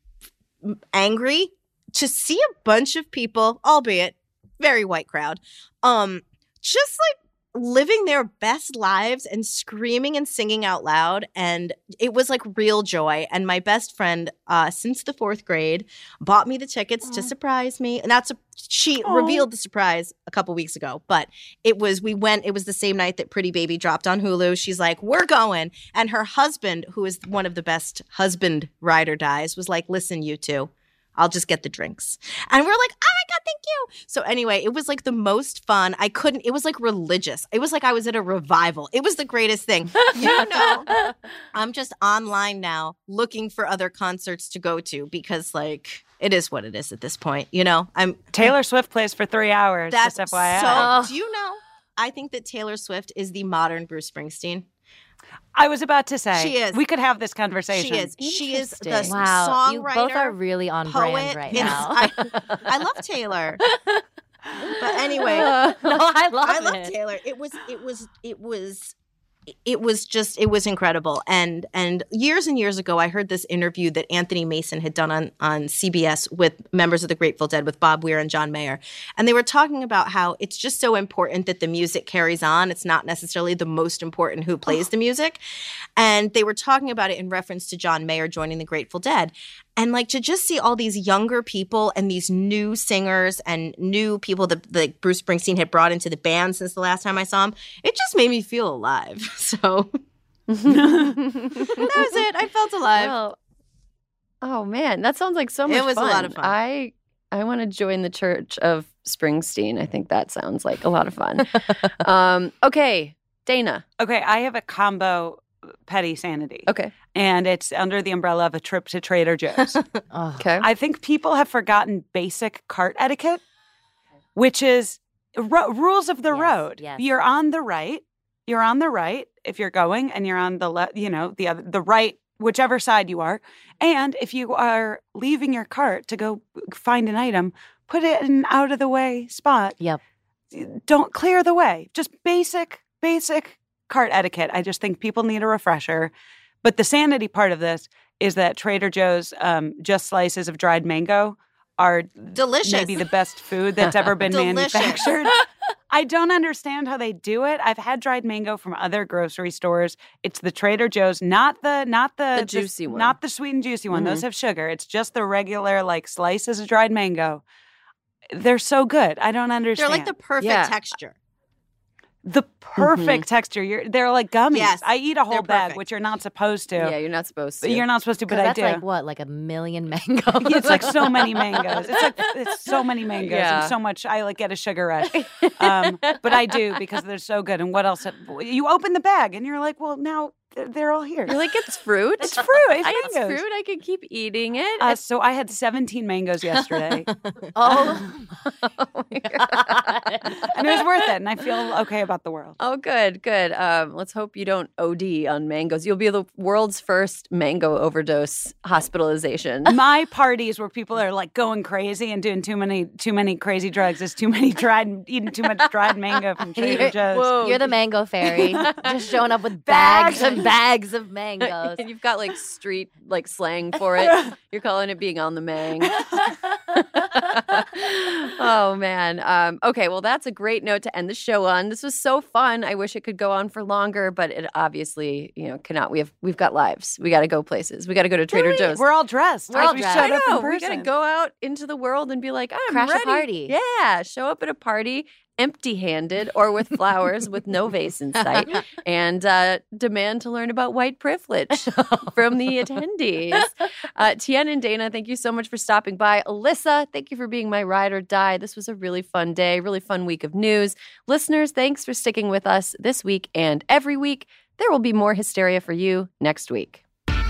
Speaker 3: angry, to see a bunch of people, albeit very white crowd, just like living their best lives and screaming and singing out loud. And it was like real joy. And my best friend, since the 4th grade, bought me the tickets to surprise me. And she revealed the surprise a couple weeks ago. But it was the same night that Pretty Baby dropped on Hulu. She's like, we're going. And her husband, who is one of the best husband ride or dies, was like, listen, you two, I'll just get the drinks. And we're like, oh my God, thank you. So anyway, it was like the most fun. It was like religious. It was like I was at a revival. It was the greatest thing. You know, I'm just online now looking for other concerts to go to because like it is what it is at this point. You know,
Speaker 4: Taylor Swift plays for 3 hours.
Speaker 3: That's
Speaker 4: just FYI.
Speaker 3: so, do you know, I think that Taylor Swift is the modern Bruce Springsteen.
Speaker 4: I was about to say,
Speaker 3: She is.
Speaker 4: We could have this conversation.
Speaker 3: She is. She is the
Speaker 6: Interesting.
Speaker 5: Wow, you
Speaker 3: songwriter.
Speaker 5: both are really on
Speaker 3: poet.
Speaker 5: brand right
Speaker 3: It's-
Speaker 5: now.
Speaker 3: I love Taylor. But anyway,
Speaker 5: No, I love it.
Speaker 3: Taylor. It was incredible. And years and years ago, I heard this interview that Anthony Mason had done on CBS with members of the Grateful Dead, with Bob Weir and John Mayer. And they were talking about how it's just so important that the music carries on. It's not necessarily the most important who plays the music. And they were talking about it in reference to John Mayer joining the Grateful Dead. And like to just see all these younger people and these new singers and new people that like Bruce Springsteen had brought into the band since the last time I saw him, it just made me feel alive. So that was it. I felt alive.
Speaker 6: Well, oh man, that sounds like so much fun.
Speaker 3: It was a lot of fun.
Speaker 6: I want to join the church of Springsteen. I think that sounds like a lot of fun. Okay, Dana.
Speaker 4: Okay, I have a combo petty sanity.
Speaker 6: Okay.
Speaker 4: And it's under the umbrella of a trip to Trader Joe's.
Speaker 6: Okay.
Speaker 4: I think people have forgotten basic cart etiquette, which is rules of the road.
Speaker 5: Yes.
Speaker 4: You're on the right. You're on the right if you're going, and you're on the left, the right, whichever side you are. And if you are leaving your cart to go find an item, put it in an out of the way spot.
Speaker 5: Yep.
Speaker 4: Don't clear the way. Just basic cart etiquette. I just think people need a refresher. But the sanity part of this is that Trader Joe's just slices of dried mango are
Speaker 3: delicious.
Speaker 4: Maybe the best food that's ever been manufactured. I don't understand how they do it. I've had dried mango from other grocery stores. It's the Trader Joe's, not the
Speaker 6: juicy one,
Speaker 4: not the sweet and juicy one. Those have sugar. It's just the regular slices of dried mango. They're so good. I don't understand.
Speaker 3: They're like the perfect texture.
Speaker 4: The perfect texture. They're like gummies.
Speaker 3: Yes,
Speaker 4: I eat a whole bag, which you're not supposed to.
Speaker 6: Yeah, you're not supposed to.
Speaker 4: You're not supposed to, but I do.
Speaker 5: That's like what, like a million mangoes?
Speaker 4: It's like so many mangoes. It's so many mangoes and so much. I get a sugar rush. But I do because they're so good. And what else? You open the bag and you're like, well, now they're all here.
Speaker 6: You're like, it's fruit.
Speaker 4: It's fruit. It's mangoes.
Speaker 6: Fruit. I could keep eating it.
Speaker 4: So I had 17 mangoes yesterday.
Speaker 6: Oh my God.
Speaker 4: And it was worth it. And I feel okay about the world.
Speaker 6: Oh, good. Let's hope you don't OD on mangoes. You'll be the world's first mango overdose hospitalization.
Speaker 4: My parties where people are going crazy and doing too many crazy drugs is eating too much dried mango from Trader Joe's.
Speaker 5: Whoa. You're the mango fairy, just showing up with bags and bags of mangoes.
Speaker 6: And you've got street slang for it. You're calling it being on the mang. Oh man. Okay, well that's a great note to end the show on. This was so fun. I wish it could go on for longer, but it obviously, cannot. We've got lives. We got to go places. We got to go to Trader Joe's.
Speaker 4: We're all dressed.
Speaker 5: We're all dressed.
Speaker 4: Showed up in person.
Speaker 6: We got to go out into the world and be like, I'm
Speaker 5: Crash
Speaker 6: ready.
Speaker 5: a party.
Speaker 6: Yeah, show up at a party empty-handed or with flowers with no vase in sight and demand to learn about white privilege from the attendees. Tien and Dana, thank you so much for stopping by. Alyssa, thank you for being my ride or die. This was a really fun day, really fun week of news. Listeners, thanks for sticking with us this week and every week. There will be more hysteria for you next week.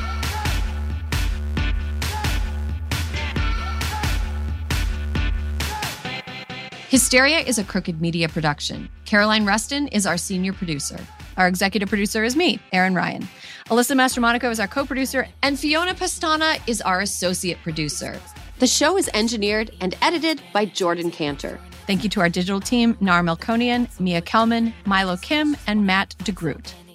Speaker 7: Hysteria is a Crooked Media production. Caroline Rustin is our senior producer. Our executive producer is me, Erin Ryan. Alyssa Mastromonaco is our co-producer, and Fiona Pastana is our associate producer.
Speaker 8: The show is engineered and edited by Jordan Cantor.
Speaker 7: Thank you to our digital team, Nar Melkonian, Mia Kelman, Milo Kim, and Matt DeGroot.